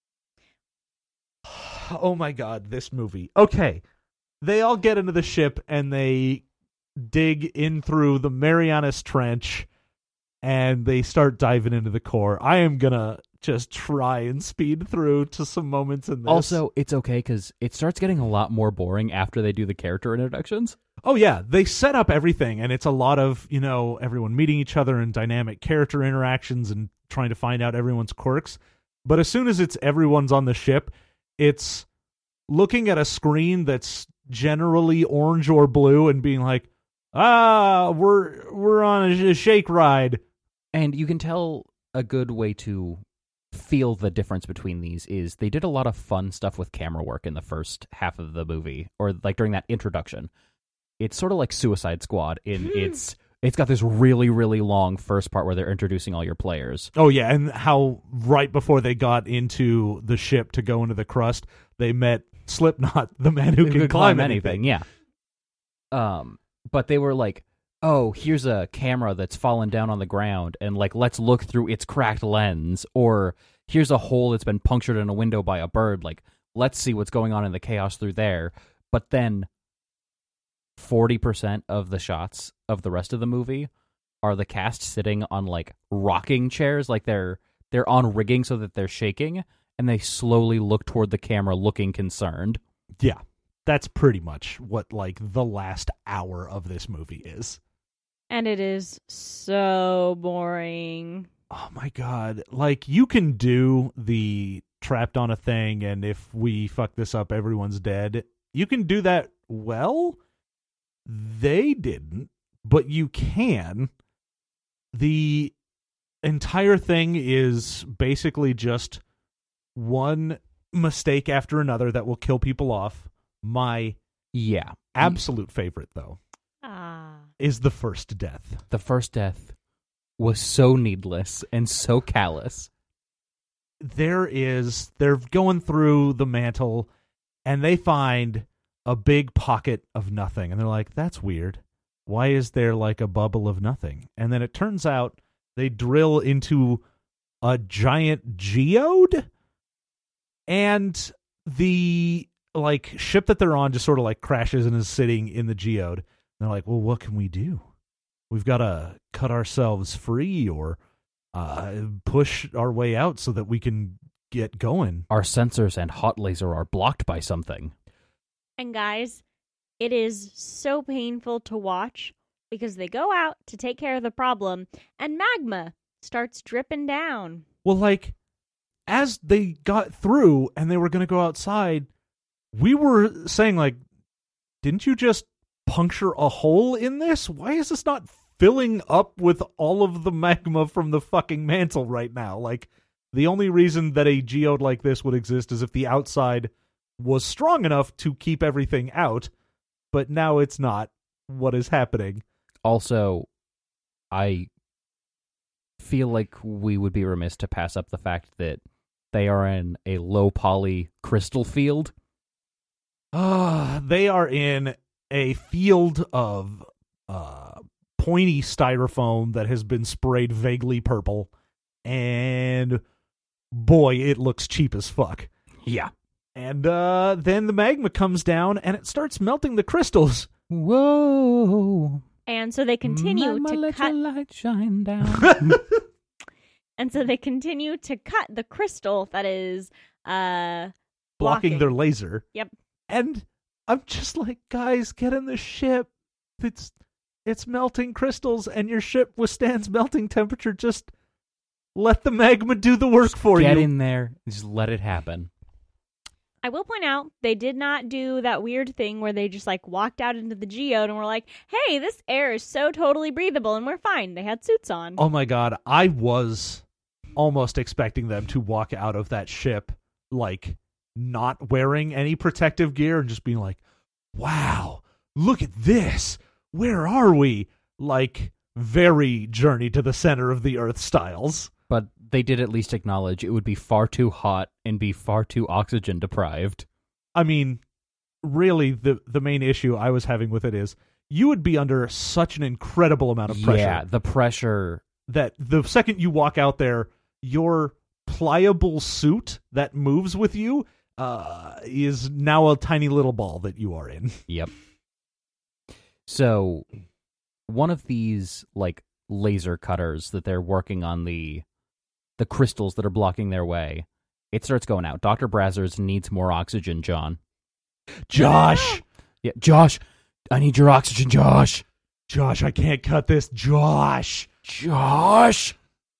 Oh my God, this movie. Okay. They all get into the ship and they dig in through the Marianas Trench and they start diving into the core. I am gonna just try and speed through to some moments in this. Also, it's okay because it starts getting a lot more boring after they do the character introductions. Oh yeah, they set up everything, and it's a lot of, you know, everyone meeting each other and dynamic character interactions and trying to find out everyone's quirks. But as soon as it's everyone's on the ship, it's looking at a screen that's generally orange or blue and being like, ah, we're we're on a, a shake ride. And you can tell a good way to feel the difference between these is they did a lot of fun stuff with camera work in the first half of the movie, or like during that introduction. It's sort of like Suicide Squad in its it's got this really, really long first part where they're introducing all your players. Oh, yeah, and how right before they got into the ship to go into the crust, they met Slipknot, the man who, who can climb, climb anything. anything. Yeah. Um, but they were like, oh, here's a camera that's fallen down on the ground, and like, let's look through its cracked lens. Or here's a hole that's been punctured in a window by a bird. Like, let's see what's going on in the chaos through there. But then forty percent of the shots of the rest of the movie are the cast sitting on like rocking chairs, like they're they're on rigging so that they're shaking, and they slowly look toward the camera looking concerned. Yeah, that's pretty much what like the last hour of this movie is. And it is so boring. Oh my god. Like, you can do the trapped on a thing and if we fuck this up everyone's dead. You can do that well. They didn't, but you can. The entire thing is basically just one mistake after another that will kill people off. My yeah absolute favorite, though, ah. is the first death. The first death was so needless and so callous. There is, they're going through the mantle, and they find a big pocket of nothing. And they're like, that's weird. Why is there like a bubble of nothing? And then it turns out they drill into a giant geode, and the like ship that they're on just sort of like crashes and is sitting in the geode. And they're like, well, what can we do? We've got to cut ourselves free or uh, push our way out so that we can get going. Our sensors and hot laser are blocked by something. And guys, it is so painful to watch because they go out to take care of the problem and magma starts dripping down. Well, like, as they got through and they were going to go outside, we were saying, like, didn't you just puncture a hole in this? Why is this not filling up with all of the magma from the fucking mantle right now? Like, the only reason that a geode like this would exist is if the outside was strong enough to keep everything out, but now it's not what is happening. Also, I feel like we would be remiss to pass up the fact that they are in a low poly crystal field. Ah, uh, they are in a field of uh, pointy styrofoam that has been sprayed vaguely purple, and boy, it looks cheap as fuck. Yeah. And uh, then the magma comes down and it starts melting the crystals. Whoa. And so they continue Mama, to let cut. Your light shine down. And so they continue to cut the crystal that is uh, blocking, blocking their laser. Yep. And I'm just like, guys, get in the ship. It's it's melting crystals, and your ship withstands melting temperature. Just let the magma do the work just for get you. Get in there. Just let it happen. I will point out, they did not do that weird thing where they just, like, walked out into the geode and were like, hey, this air is so totally breathable and we're fine. They had suits on. Oh, my God. I was almost expecting them to walk out of that ship, like, not wearing any protective gear and just being like, wow, look at this. Where are we? Like, very Journey to the Center of the Earth styles. But they did at least acknowledge it would be far too hot and be far too oxygen deprived. I mean, really, the the main issue I was having with it is you would be under such an incredible amount of pressure. Yeah, the pressure. That the second you walk out there, your pliable suit that moves with you uh, is now a tiny little ball that you are in. Yep. So, one of these, like, laser cutters that they're working on the the crystals that are blocking their way, it starts going out. Doctor Brazzers needs more oxygen, John. Josh! Yeah, Josh! I need your oxygen, Josh! Josh, I can't cut this. Josh! Josh!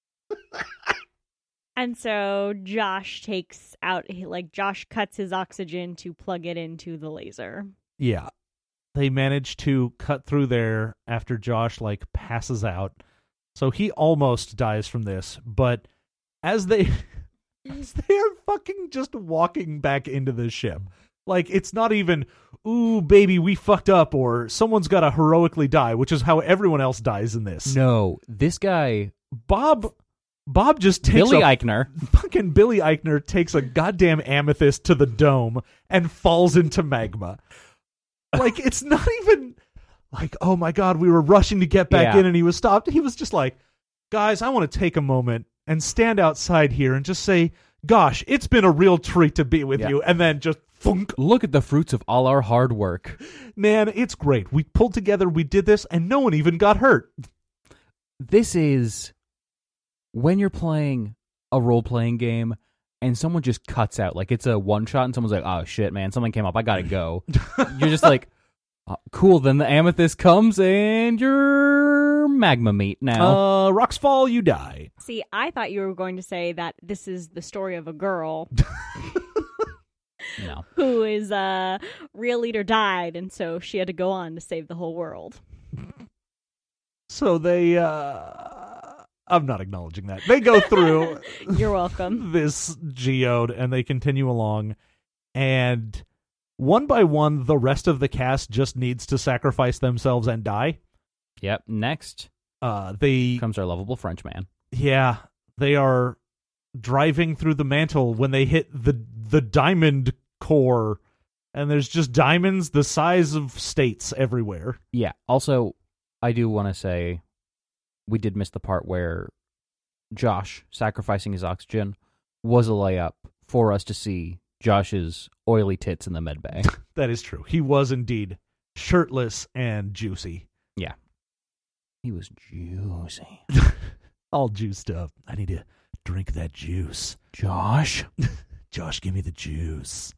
And so Josh takes out, like, Josh cuts his oxygen to plug it into the laser. Yeah. They manage to cut through there after Josh, like, passes out. So he almost dies from this, but as they They're fucking just walking back into the ship. Like, it's not even, ooh, baby, we fucked up, or someone's got to heroically die, which is how everyone else dies in this. No, this guy, Bob, Bob just takes Billy a, Eichner. fucking Billy Eichner takes a goddamn amethyst to the dome and falls into magma. Like, it's not even like, oh my God, we were rushing to get back Yeah. in and he was stopped. He was just like, guys, I want to take a moment and stand outside here and just say, gosh, it's been a real treat to be with Yeah. you. And then just thunk. Look at the fruits of all our hard work. Man, it's great. We pulled together, we did this, and no one even got hurt. This is when you're playing a role-playing game and someone just cuts out. Like, it's a one-shot and someone's like, oh, shit, man, something came up. I gotta go. You're just like, oh, cool, then the amethyst comes and you're magma meat now. Uh, rocks fall, you die. See, I thought you were going to say that this is the story of a girl no. who is uh real leader died, and so she had to go on to save the whole world. So they, uh, I'm not acknowledging that. They go through You're welcome. this geode and they continue along, and one by one, the rest of the cast just needs to sacrifice themselves and die. Yep, next Uh, they, comes our lovable French man. yeah, they are driving through the mantle when they hit the the diamond core, and there's just diamonds the size of states everywhere. Yeah, also, I do want to say we did miss the part where Josh sacrificing his oxygen was a layup for us to see Josh's oily tits in the med bay. That is true. He was indeed shirtless and juicy. Yeah. He was juicy. All juiced up. I need to drink that juice. Josh? Josh, give me the juice.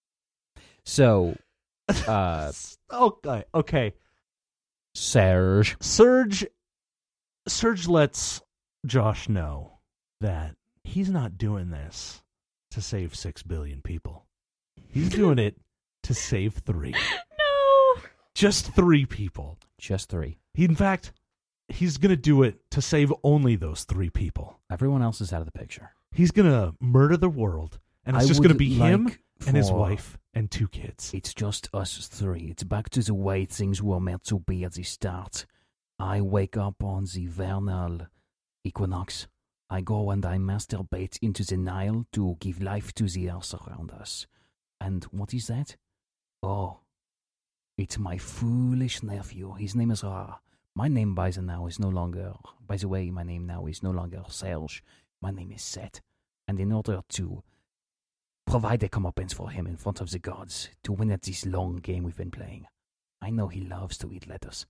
So, uh, okay, okay. Serge. Serge, Serge lets Josh know that he's not doing this to save six billion people. He's doing it to save three. No. Just three people. Just three. He, in fact, he's going to do it to save only those three people. Everyone else is out of the picture. He's going to murder the world, and it's I just going to would be him like and his for- wife and two kids. It's just us three. It's back to the way things were meant to be at the start. I wake up on the vernal equinox. I go and I masturbate into the Nile to give life to the earth around us. And what is that? Oh, it's my foolish nephew. His name is Ra. My name by the now is no longer, by the way, my name now is no longer Serge. My name is Seth. And in order to provide a comeuppance for him in front of the gods to win at this long game we've been playing, I know he loves to eat lettuce.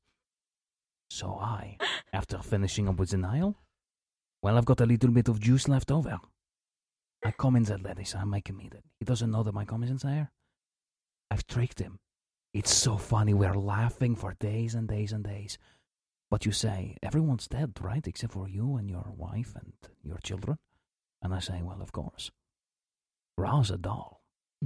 So I, after finishing up with the Nile, well, I've got a little bit of juice left over. I come in that lettuce, I make him eat it. He doesn't know that my cum is in there. I've tricked him. It's so funny, we're laughing for days and days and days. But you say, everyone's dead, right? Except for you and your wife and your children. And I say, well, of course. Ra's a doll.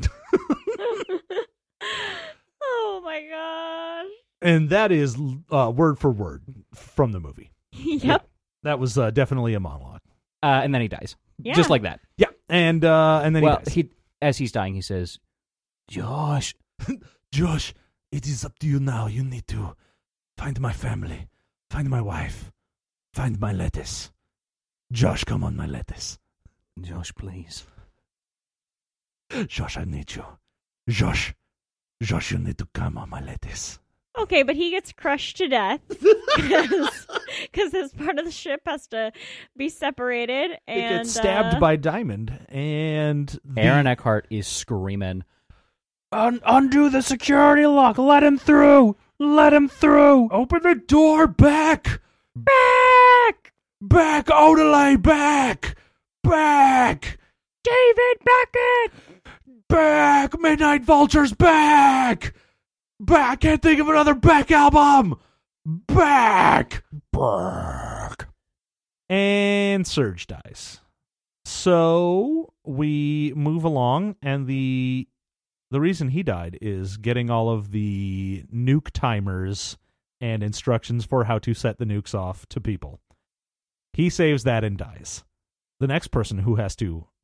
Oh my gosh. And that is uh, word for word from the movie. Yep. That was uh, definitely a monologue. Uh, and then he dies. Yeah. Just like that. Yeah, and uh, and then well, he dies. he as he's dying, he says, Josh. Josh, it is up to you now. You need to find my family, find my wife, find my lettuce. Josh, come on my lettuce. Josh, please. Josh, I need you. Josh, Josh, you need to come on my lettuce. Okay, but he gets crushed to death because his part of the ship has to be separated. And It gets stabbed uh, by Diamond, and the- Aaron Eckhart is screaming, Un- undo the security lock. Let him through. Let him through. Open the door, back, back. back, Odelay, back, back, David Beckett. back, Midnight Vultures, back, back. Can't think of another Beck album. Back, back. And Serge dies. So we move along, and the the reason he died is getting all of the nuke timers and instructions for how to set the nukes off to people. He saves that and dies. The next person who has to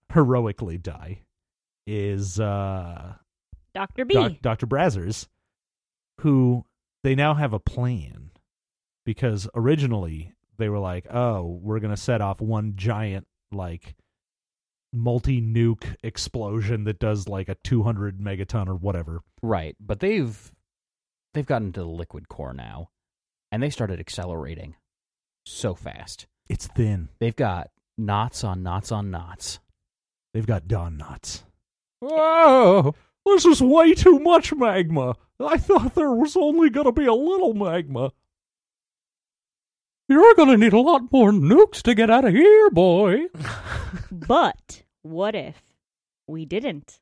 heroically die is uh, Doctor B. Doc, Doctor Brazzers, who they now have a plan because originally they were like, oh, we're going to set off one giant, like, multi-nuke explosion that does, like, a two hundred megaton or whatever. Right, but they've they've gotten to the liquid core now, and they started accelerating so fast. It's thin. They've got knots on knots on knots. They've got Don knots. Whoa! This is way too much magma. I thought there was only going to be a little magma. You're going to need a lot more nukes to get out of here, boy. But what if we didn't?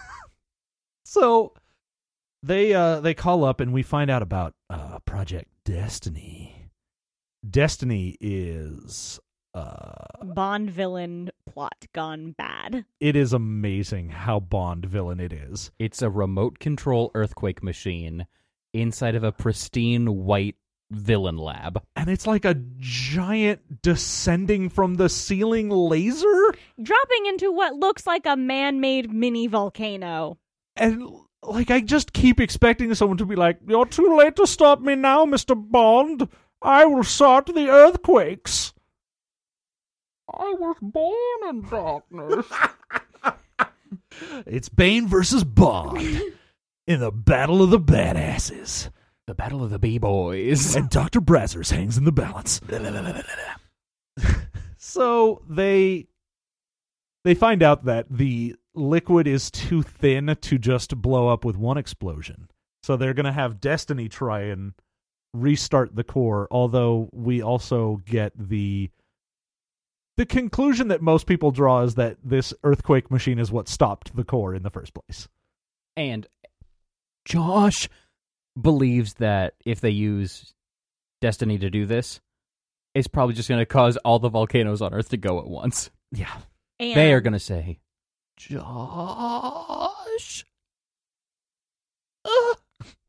So they uh, they call up and we find out about uh, Project Destiny. Destiny is uh, Bond villain plot gone bad. it is amazing how Bond villain it is. It's a remote control earthquake machine inside of a pristine white villain lab. And it's like a giant descending from the ceiling laser. Dropping into what looks like a man-made mini volcano. And like I just keep expecting someone to be like, you're too late to stop me now, Mister Bond. I will start the earthquakes. I was born in darkness. It's Bane versus Bond in the Battle of the Badasses. The Battle of the B-Boys. And Doctor Brazzers hangs in the balance. So they they find out that the liquid is too thin to just blow up with one explosion. So they're going to have Destiny try and restart the core, although we also get the the conclusion that most people draw is that this earthquake machine is what stopped the core in the first place. And Josh believes that if they use Destiny to do this, it's probably just going to cause all the volcanoes on Earth to go at once. Yeah. And They are going to say, Josh. Uh.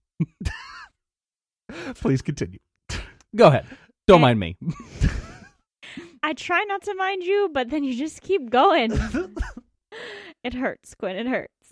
Please continue. Go ahead. Don't And- mind me. I try not to mind you, but then you just keep going. It hurts, Quinn. It hurts.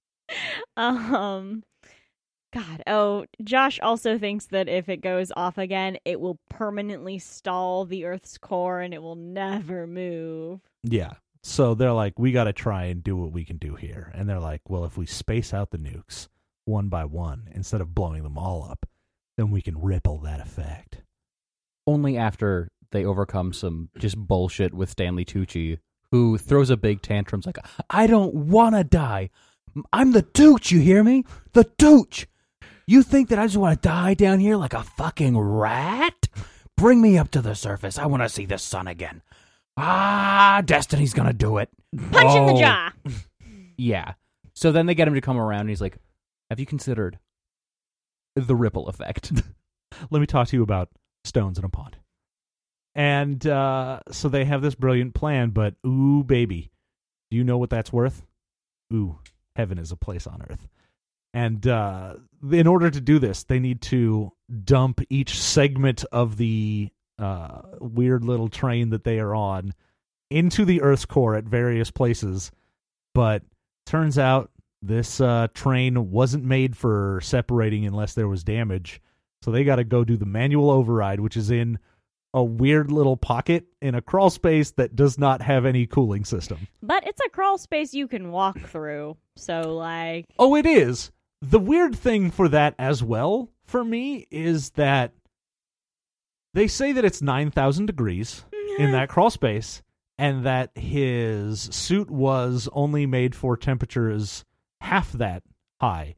um, God. Oh, Josh also thinks that if it goes off again, it will permanently stall the Earth's core and it will never move. Yeah. So they're like, we got to try and do what we can do here. And they're like, well, if we space out the nukes one by one instead of blowing them all up, then we can ripple that effect. Only after they overcome some just bullshit with Stanley Tucci, who throws a big tantrums like, I don't want to die. I'm the Tooch, you hear me? The Tooch. You think that I just want to die down here like a fucking rat? Bring me up to the surface. I want to see the sun again. Ah, Destiny's going to do it. Punch in the Oh. jaw. Yeah. So then they get him to come around, and he's like, have you considered the ripple effect? Let me talk to you about stones in a pond. And uh, so they have this brilliant plan, but ooh, baby, do you know what that's worth? Ooh, heaven is a place on earth. And uh, in order to do this, they need to dump each segment of the uh, weird little train that they are on into the Earth's core at various places. But turns out this uh, train wasn't made for separating unless there was damage. So they got to go do the manual override, which is in a weird little pocket in a crawl space that does not have any cooling system. But it's a crawl space you can walk through. So, like... Oh, it is. The weird thing for that as well, for me, is that they say that it's nine thousand degrees in that crawl space, and that his suit was only made for temperatures half that high.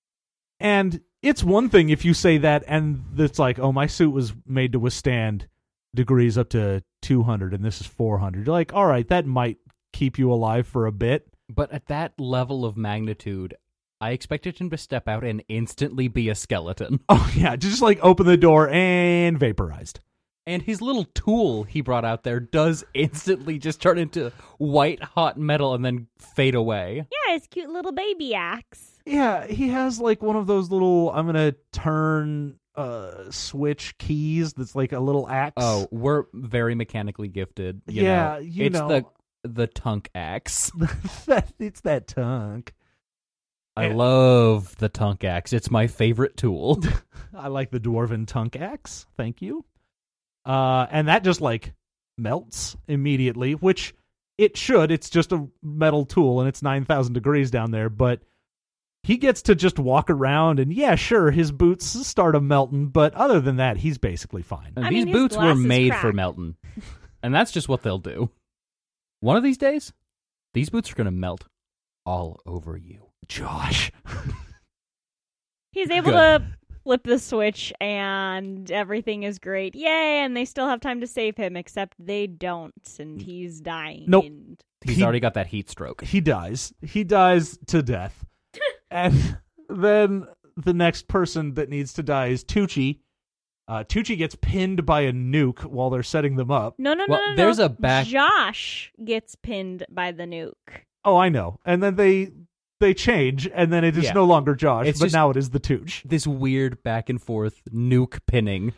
And it's one thing if you say that, and it's like, oh, my suit was made to withstand degrees up to two hundred, and this is four hundred. You're like, all right, that might keep you alive for a bit. But at that level of magnitude, I expected him to step out and instantly be a skeleton. Oh, yeah, just like open the door and vaporized. And his little tool he brought out there does instantly just turn into white hot metal and then fade away. Yeah, his cute little baby axe. Yeah, he has like one of those little, I'm going to turn uh, switch keys that's like a little axe. Oh, we're very mechanically gifted. You Yeah, know. you it's know. the the Tunk axe. that, it's that tunk. I And- love the Tunk axe. It's my favorite tool. I like the dwarven tunk axe. Thank you. Uh, and that just like melts immediately, which it should. It's just a metal tool, and it's nine thousand degrees down there. But he gets to just walk around, and yeah, sure, his boots start a melting, but other than that, he's basically fine. And I these mean, his boots were glass is made for cracked. melting. And that's just what they'll do. One of these days, these boots are going to melt all over you. Josh. He's able Good. to flip the switch and everything is great. Yay, and they still have time to save him, except they don't, and he's dying. Nope. And He's He- already got that heat stroke. He dies. He dies to death. And then the next person that needs to die is Tucci. Uh, Tucci gets pinned by a nuke while they're setting them up. No, no, Well, no, no, there's no. a back- Josh gets pinned by the nuke. Oh, I know. And then they they change, and then it is Yeah. no longer Josh, It's but just- now it is the Tooch. This weird back and forth nuke pinning.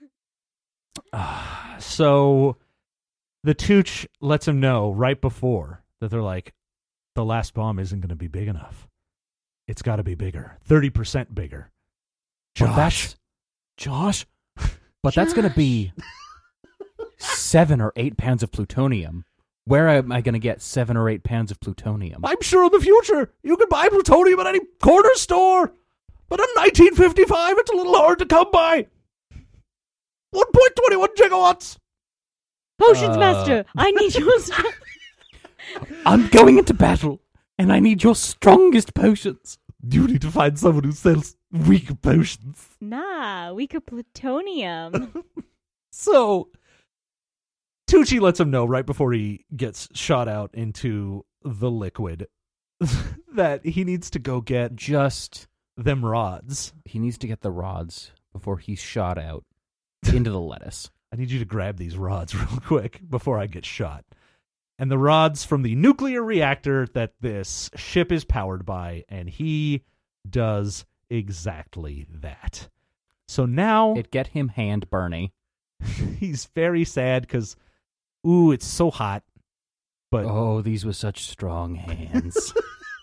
So the Tooch lets him know right before that they're like, the last bomb isn't going to be big enough. It's got to be bigger. thirty percent bigger. But Josh. that's Josh. But that's going to be seven or eight pounds of plutonium. Where am I going to get seven or eight pounds of plutonium? I'm sure in the future you can buy plutonium at any corner store. But in nineteen fifty-five, it's a little hard to come by. one point two one gigawatts. Potions Uh. Master, I need your strength. I'm going into battle, and I need your strongest potions. You need to find someone who sells weak potions. Nah, weaker plutonium. So, Tucci lets him know right before he gets shot out into the liquid that he needs to go get Just, them rods. he needs to get the rods before he's shot out into the lettuce. I need you to grab these rods real quick before I get shot. And the rods from the nuclear reactor that this ship is powered by, and he does exactly that. So now It get him hand burny. he's very sad because, ooh, it's so hot. But Oh, these were such strong hands.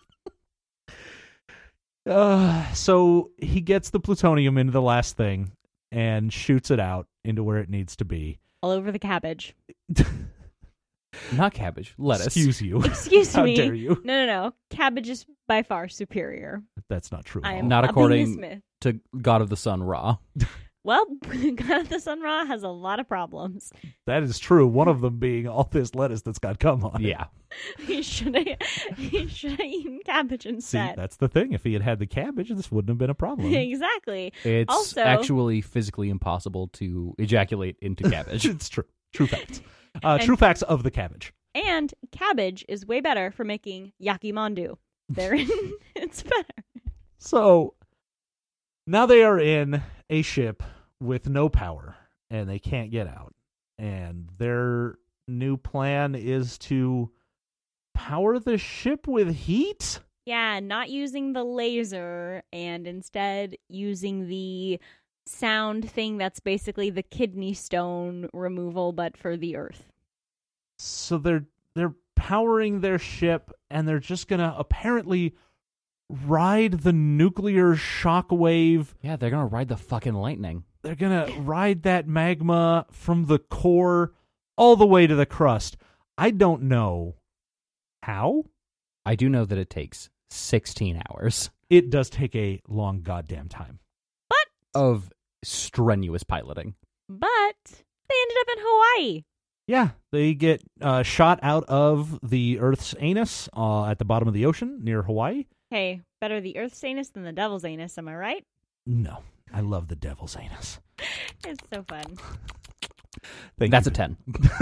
uh, so he gets the plutonium into the last thing and shoots it out into where it needs to be. All over the cabbage. Not cabbage, lettuce. Excuse you. Excuse How me. dare you? No, no, no. Cabbage is by far superior. That's not true. at I all. am Not upping according- the Smith. To God of the Sun Ra. Well, God of the Sun Ra has a lot of problems. That is true. One of them being all this lettuce that's got cum on it. Yeah. He should have. He should have eaten cabbage See, instead. that's the thing. If he had had the cabbage, this wouldn't have been a problem. Exactly. It's Also- actually physically impossible to ejaculate into cabbage. It's true. True facts. Uh, And- true facts of the cabbage. And cabbage is way better for making yakimandu. Therein, it's better. So now they are in a ship with no power and they can't get out. And their new plan is to power the ship with heat? Yeah, not using the laser and instead using the sound thing that's basically the kidney stone removal, but for the Earth. So they're they're powering their ship and they're just going to apparently ride the nuclear shockwave. Yeah, they're gonna ride the fucking lightning. They're going to ride that magma from the core all the way to the crust. I don't know how. I do know that it takes sixteen hours It does take a long goddamn time. of strenuous piloting. But they ended up in Hawaii. Yeah, they get uh, shot out of the Earth's anus uh, at the bottom of the ocean near Hawaii. Hey, better the Earth's anus than the devil's anus, am I right? No, I love the devil's anus. It's so fun. Thank That's you. a ten.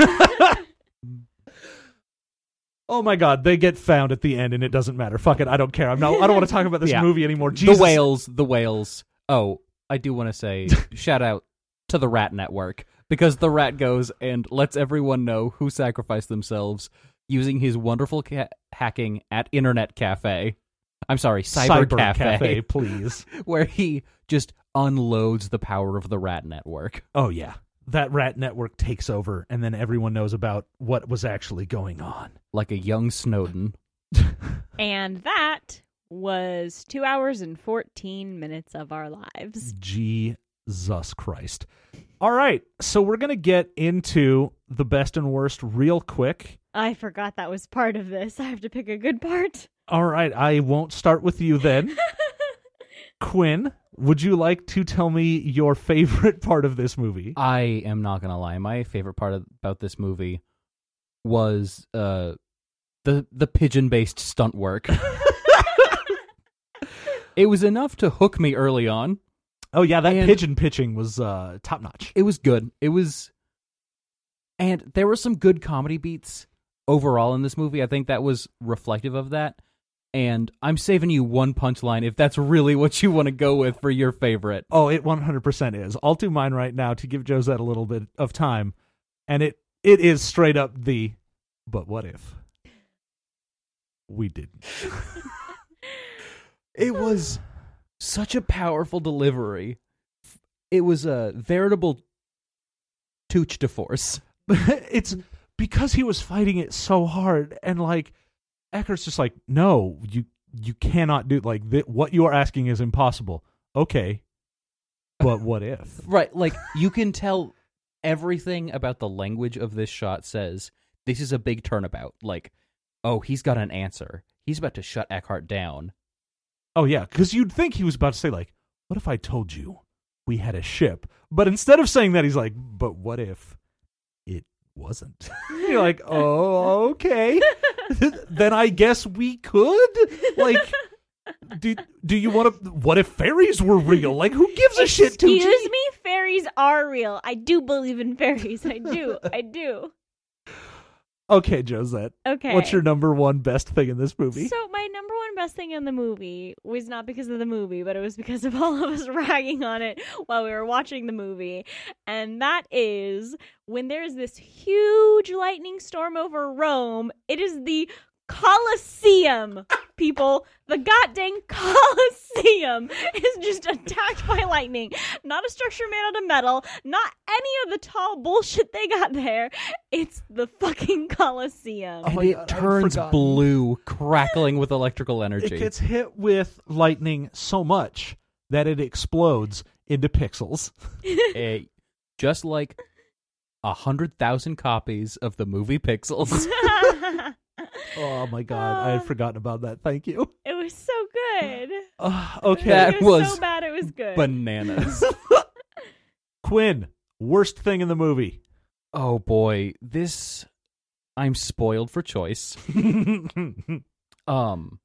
Oh my god, they get found at the end and it doesn't matter. Fuck it, I don't care. I'm not I don't want to talk about this Yeah. movie anymore. Jesus. The whales, the whales. Oh, I do want to say shout out to the Rat Network, because the rat goes and lets everyone know who sacrificed themselves using his wonderful ca- hacking at Internet Cafe. I'm sorry, Cyber, Cyber Cafe, Cafe, please. where he just unloads the power of the Rat Network. Oh yeah. that rat network takes over, and then everyone knows about what was actually going on. Like a young Snowden. And that was two hours and fourteen minutes of our lives. Jesus Christ. All right, so we're going to get into the best and worst real quick. I forgot that was part of this. I have to pick a good part. All right, I won't start with you then. Quinn, would you like to tell me your favorite part of this movie? I am not going to lie. My favorite part of, about this movie was uh, the the pigeon-based stunt work. It was enough to hook me early on. Oh, yeah, that And- pigeon pitching was uh, top-notch. It was good. It was... And there were some good comedy beats overall in this movie. I think that was reflective of that. And I'm saving you one punchline if that's really what you want to go with for your favorite. Oh, it one hundred percent is. I'll do mine right now to give Josette a little bit of time. And it it is straight up the, but what if we didn't? It was such a powerful delivery. It was a veritable touche de force. It's because he was fighting it so hard, and like Eckert's just like, no, you you cannot do like th- what you are asking is impossible. Okay, but what if? Right, like you can tell everything about the language of this shot says this is a big turnabout. Like, oh, he's got an answer. He's about to shut Eckhart down. Oh yeah, because you'd think he was about to say like, what if I told you we had a ship? But instead of saying that, he's like, but what if it wasn't? You're like, oh, okay. Then I guess we could. Like, do do you want to? What if fairies were real? Like, who gives a shit? To Excuse me, fairies are real. I do believe in fairies. I do. I do. Okay, Josette. Okay. What's your number one best thing in this movie? So my number one best thing in the movie was not because of the movie, but it was because of all of us ragging on it while we were watching the movie. And that is when there's this huge lightning storm over Rome, it is the Colosseum, people. The goddamn Colosseum is just attacked by lightning. Not a structure made out of metal. Not any of the tall bullshit they got there. It's the fucking Colosseum. Oh And my it God, I'd turns forgotten. blue, crackling with electrical energy. It gets hit with lightning so much that it explodes into pixels. Eh, just like a hundred thousand copies of the movie Pixels. Oh my God, I had Uh, forgotten about that. Thank you. It was so good. Uh, okay, That it was, was so bad it was good. Bananas. Quinn, worst thing in the movie. Oh boy, this I'm spoiled for choice. Um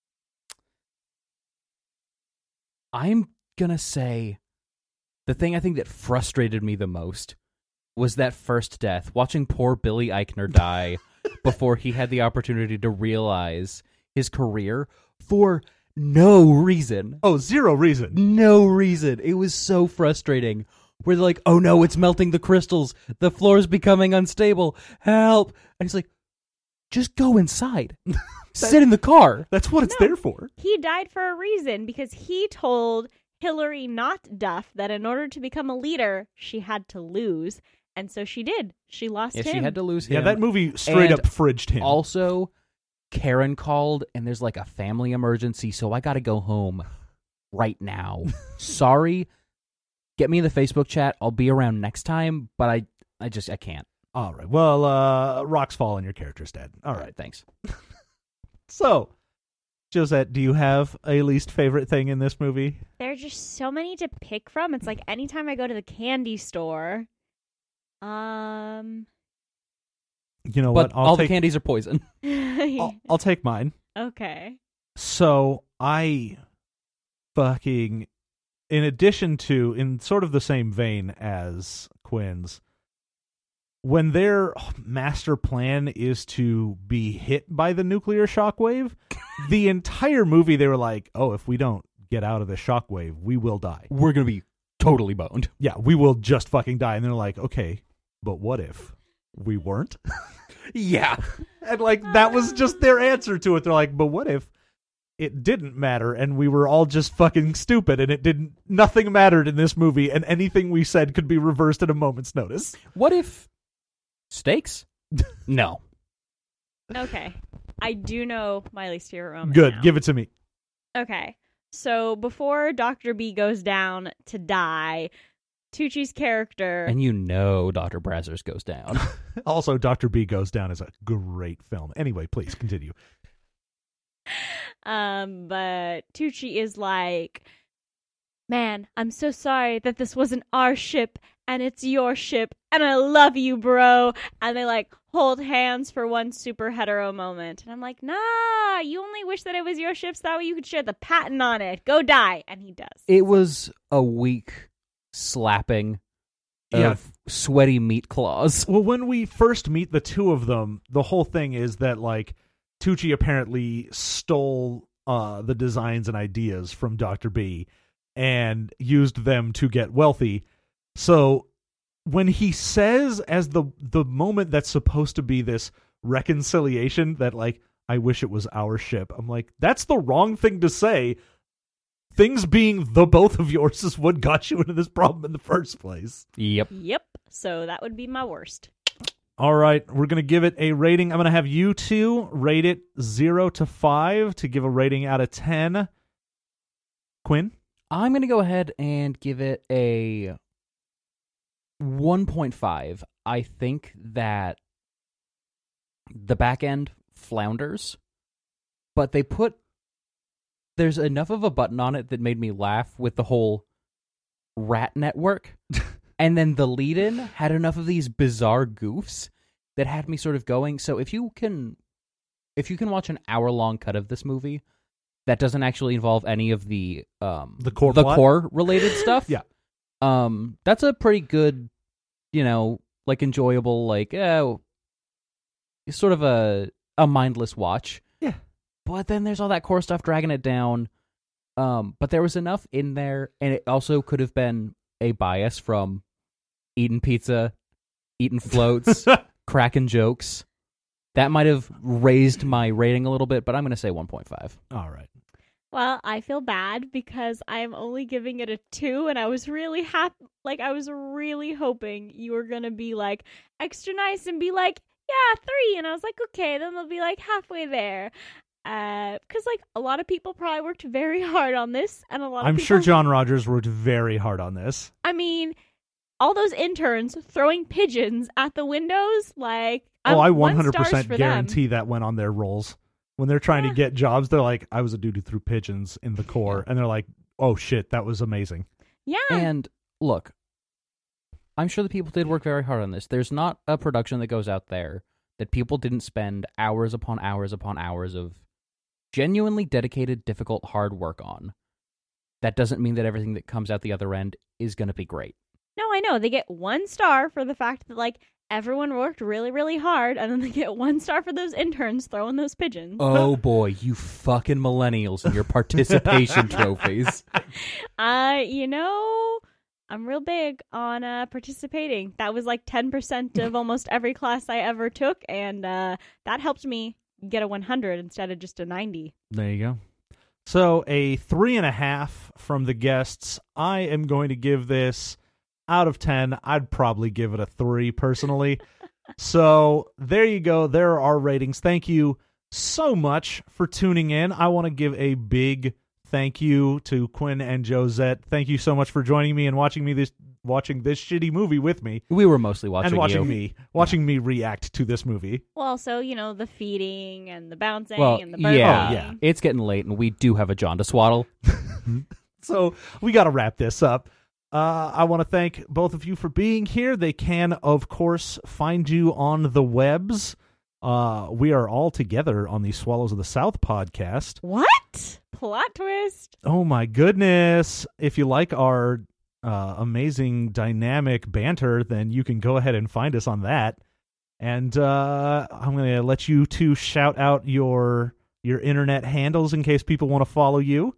I'm gonna say the thing I think that frustrated me the most was that first death, watching poor Billy Eichner die before he had the opportunity to realize his career for no reason. Oh, zero reason. No reason. It was so frustrating. Where they're like, oh no, it's melting the crystals. The floor's becoming unstable. Help. And he's like, just go inside. Sit in the car. That's what it's No. there for. He died for a reason because he told Hillary, not Duff, that in order to become a leader, she had to lose. And so she did. She lost Yeah, him. she had to lose him. Yeah, that movie straight And up fridged him. Also, Karen called and there's like a family emergency, so I gotta go home right now. Sorry. Get me in the Facebook chat. I'll be around next time, but I I just I can't. All right. Well, uh, rocks fall and your character's dead. All right. Thanks. So, Josette, do you have a least favorite thing in this movie? There are just so many to pick from. It's like anytime I go to the candy store, um, You know But what? I'll all take, the candies are poison. I'll, I'll take mine. okay. So I fucking, in addition to, in sort of the same vein as Quinn's, when their master plan is to be hit by the nuclear shockwave, the entire movie they were like, oh, if we don't get out of the shockwave, we will die. We're gonna be totally boned. Yeah, we will just fucking die. And they're like, okay, but what if we weren't? Yeah. And like, that was just their answer to it. They're like, but what if it didn't matter, and we were all just fucking stupid, and it didn't. Nothing mattered in this movie, and anything we said could be reversed at a moment's notice. What if stakes? No. Okay. I do know my least favorite moment. Good, now. give it to me. Okay. So before Doctor B goes down to die, Tucci's character. And you know Doctor Brazzers goes down. Also, Doctor B Goes Down is a great film. Anyway, please continue. Um, but Tucci is like, man, I'm so sorry that this wasn't our ship and it's your ship and I love you, bro. And they like hold hands for one super hetero moment. And I'm like, nah, you only wish that it was your ship so that way you could share the patent on it. Go die. And he does. It was a weak slapping Yeah. of sweaty meat claws. Well, when we first meet the two of them, the whole thing is that, like, Tucci apparently stole uh, the designs and ideas from Doctor B and used them to get wealthy. So when he says, as the the moment that's supposed to be this reconciliation, that, like, I wish it was our ship, I'm like, that's the wrong thing to say. Things being the both of yours is what got you into this problem in the first place. Yep. Yep. So that would be my worst. All right, we're going to give it a rating. I'm going to have you two rate it zero to five to give a rating out of ten. Quinn? I'm going to go ahead and give it a one point five. I think that the back end flounders, but they put there's enough of a button on it that made me laugh with the whole rat network. And then the lead-in had enough of these bizarre goofs that had me sort of going. So if you can if you can watch an hour-long cut of this movie that doesn't actually involve any of the um The core the plot? core related stuff, Yeah. Um that's a pretty good, you know, like enjoyable, like uh sort of a a mindless watch. Yeah. But then there's all that core stuff dragging it down. Um, but there was enough in there, and it also could have been a bias from eating pizza, eating floats, cracking jokes. That might have raised my rating a little bit, but I'm going to say one point five. All right. Well, I feel bad because I'm only giving it a two, and I was really happy. Like, I was really hoping you were going to be, like, extra nice and be like, yeah, three. And I was like, okay, then they'll be, like, halfway there. Uh, because, like, a lot of people probably worked very hard on this, and a lot of I'm people... sure John Rogers worked very hard on this. I mean, all those interns throwing pigeons at the windows, like... Oh, I'm I one one hundred percent stars for guarantee that went on their rolls. When they're trying Yeah. to get jobs, they're like, I was a dude who threw pigeons in the core. And they're like, oh, shit, that was amazing. Yeah. And look, I'm sure the people did work very hard on this. There's not a production that goes out there that people didn't spend hours upon hours upon hours of genuinely dedicated, difficult, hard work on. That doesn't mean that everything that comes out the other end is going to be great. No, I know. They get one star for the fact that, like, everyone worked really, really hard, and then they get one star for those interns throwing those pigeons. Oh boy, you fucking millennials and your participation trophies. Uh, you know, I'm real big on uh, participating. That was like ten percent of almost every class I ever took, and uh, that helped me get a one hundred instead of just a ninety. There you go. So a three and a half from the guests. I am going to give this out of ten. I'd probably give it a three personally. So there you go. There are our ratings. Thank you so much for tuning in. I want to give a big thank you to Quinn and Josette. Thank you so much for joining me and watching me this watching this shitty movie with me. We were mostly watching and watching you. me watching me react to this movie. Well, so, you know, the feeding and the bouncing Well, and the burping. yeah, Oh, yeah. it's getting late, and we do have a John to swaddle. So we got to wrap this up. Uh, I want to thank both of you for being here. They can, of course, find you on the webs. Uh, we are all together on the Swallows of the South podcast. What? Plot twist. Oh, my goodness. If you like our uh, amazing dynamic banter, then you can go ahead and find us on that. And uh, I'm going to let you two shout out your your internet handles in case people want to follow you.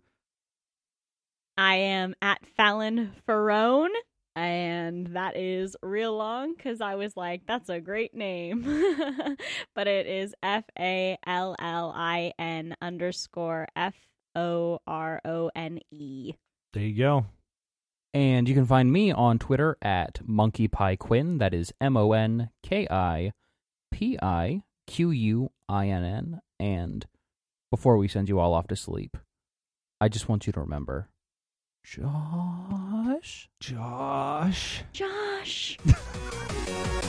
I am at Fallon Ferrone, and that is real long because I was like, that's a great name. But it is F A L L I N underscore F O R O N E. There you go. And you can find me on Twitter at Monkey Pie Quinn. That is M O N K I P I Q U I N N. And before we send you all off to sleep, I just want you to remember, Josh? Josh. Josh!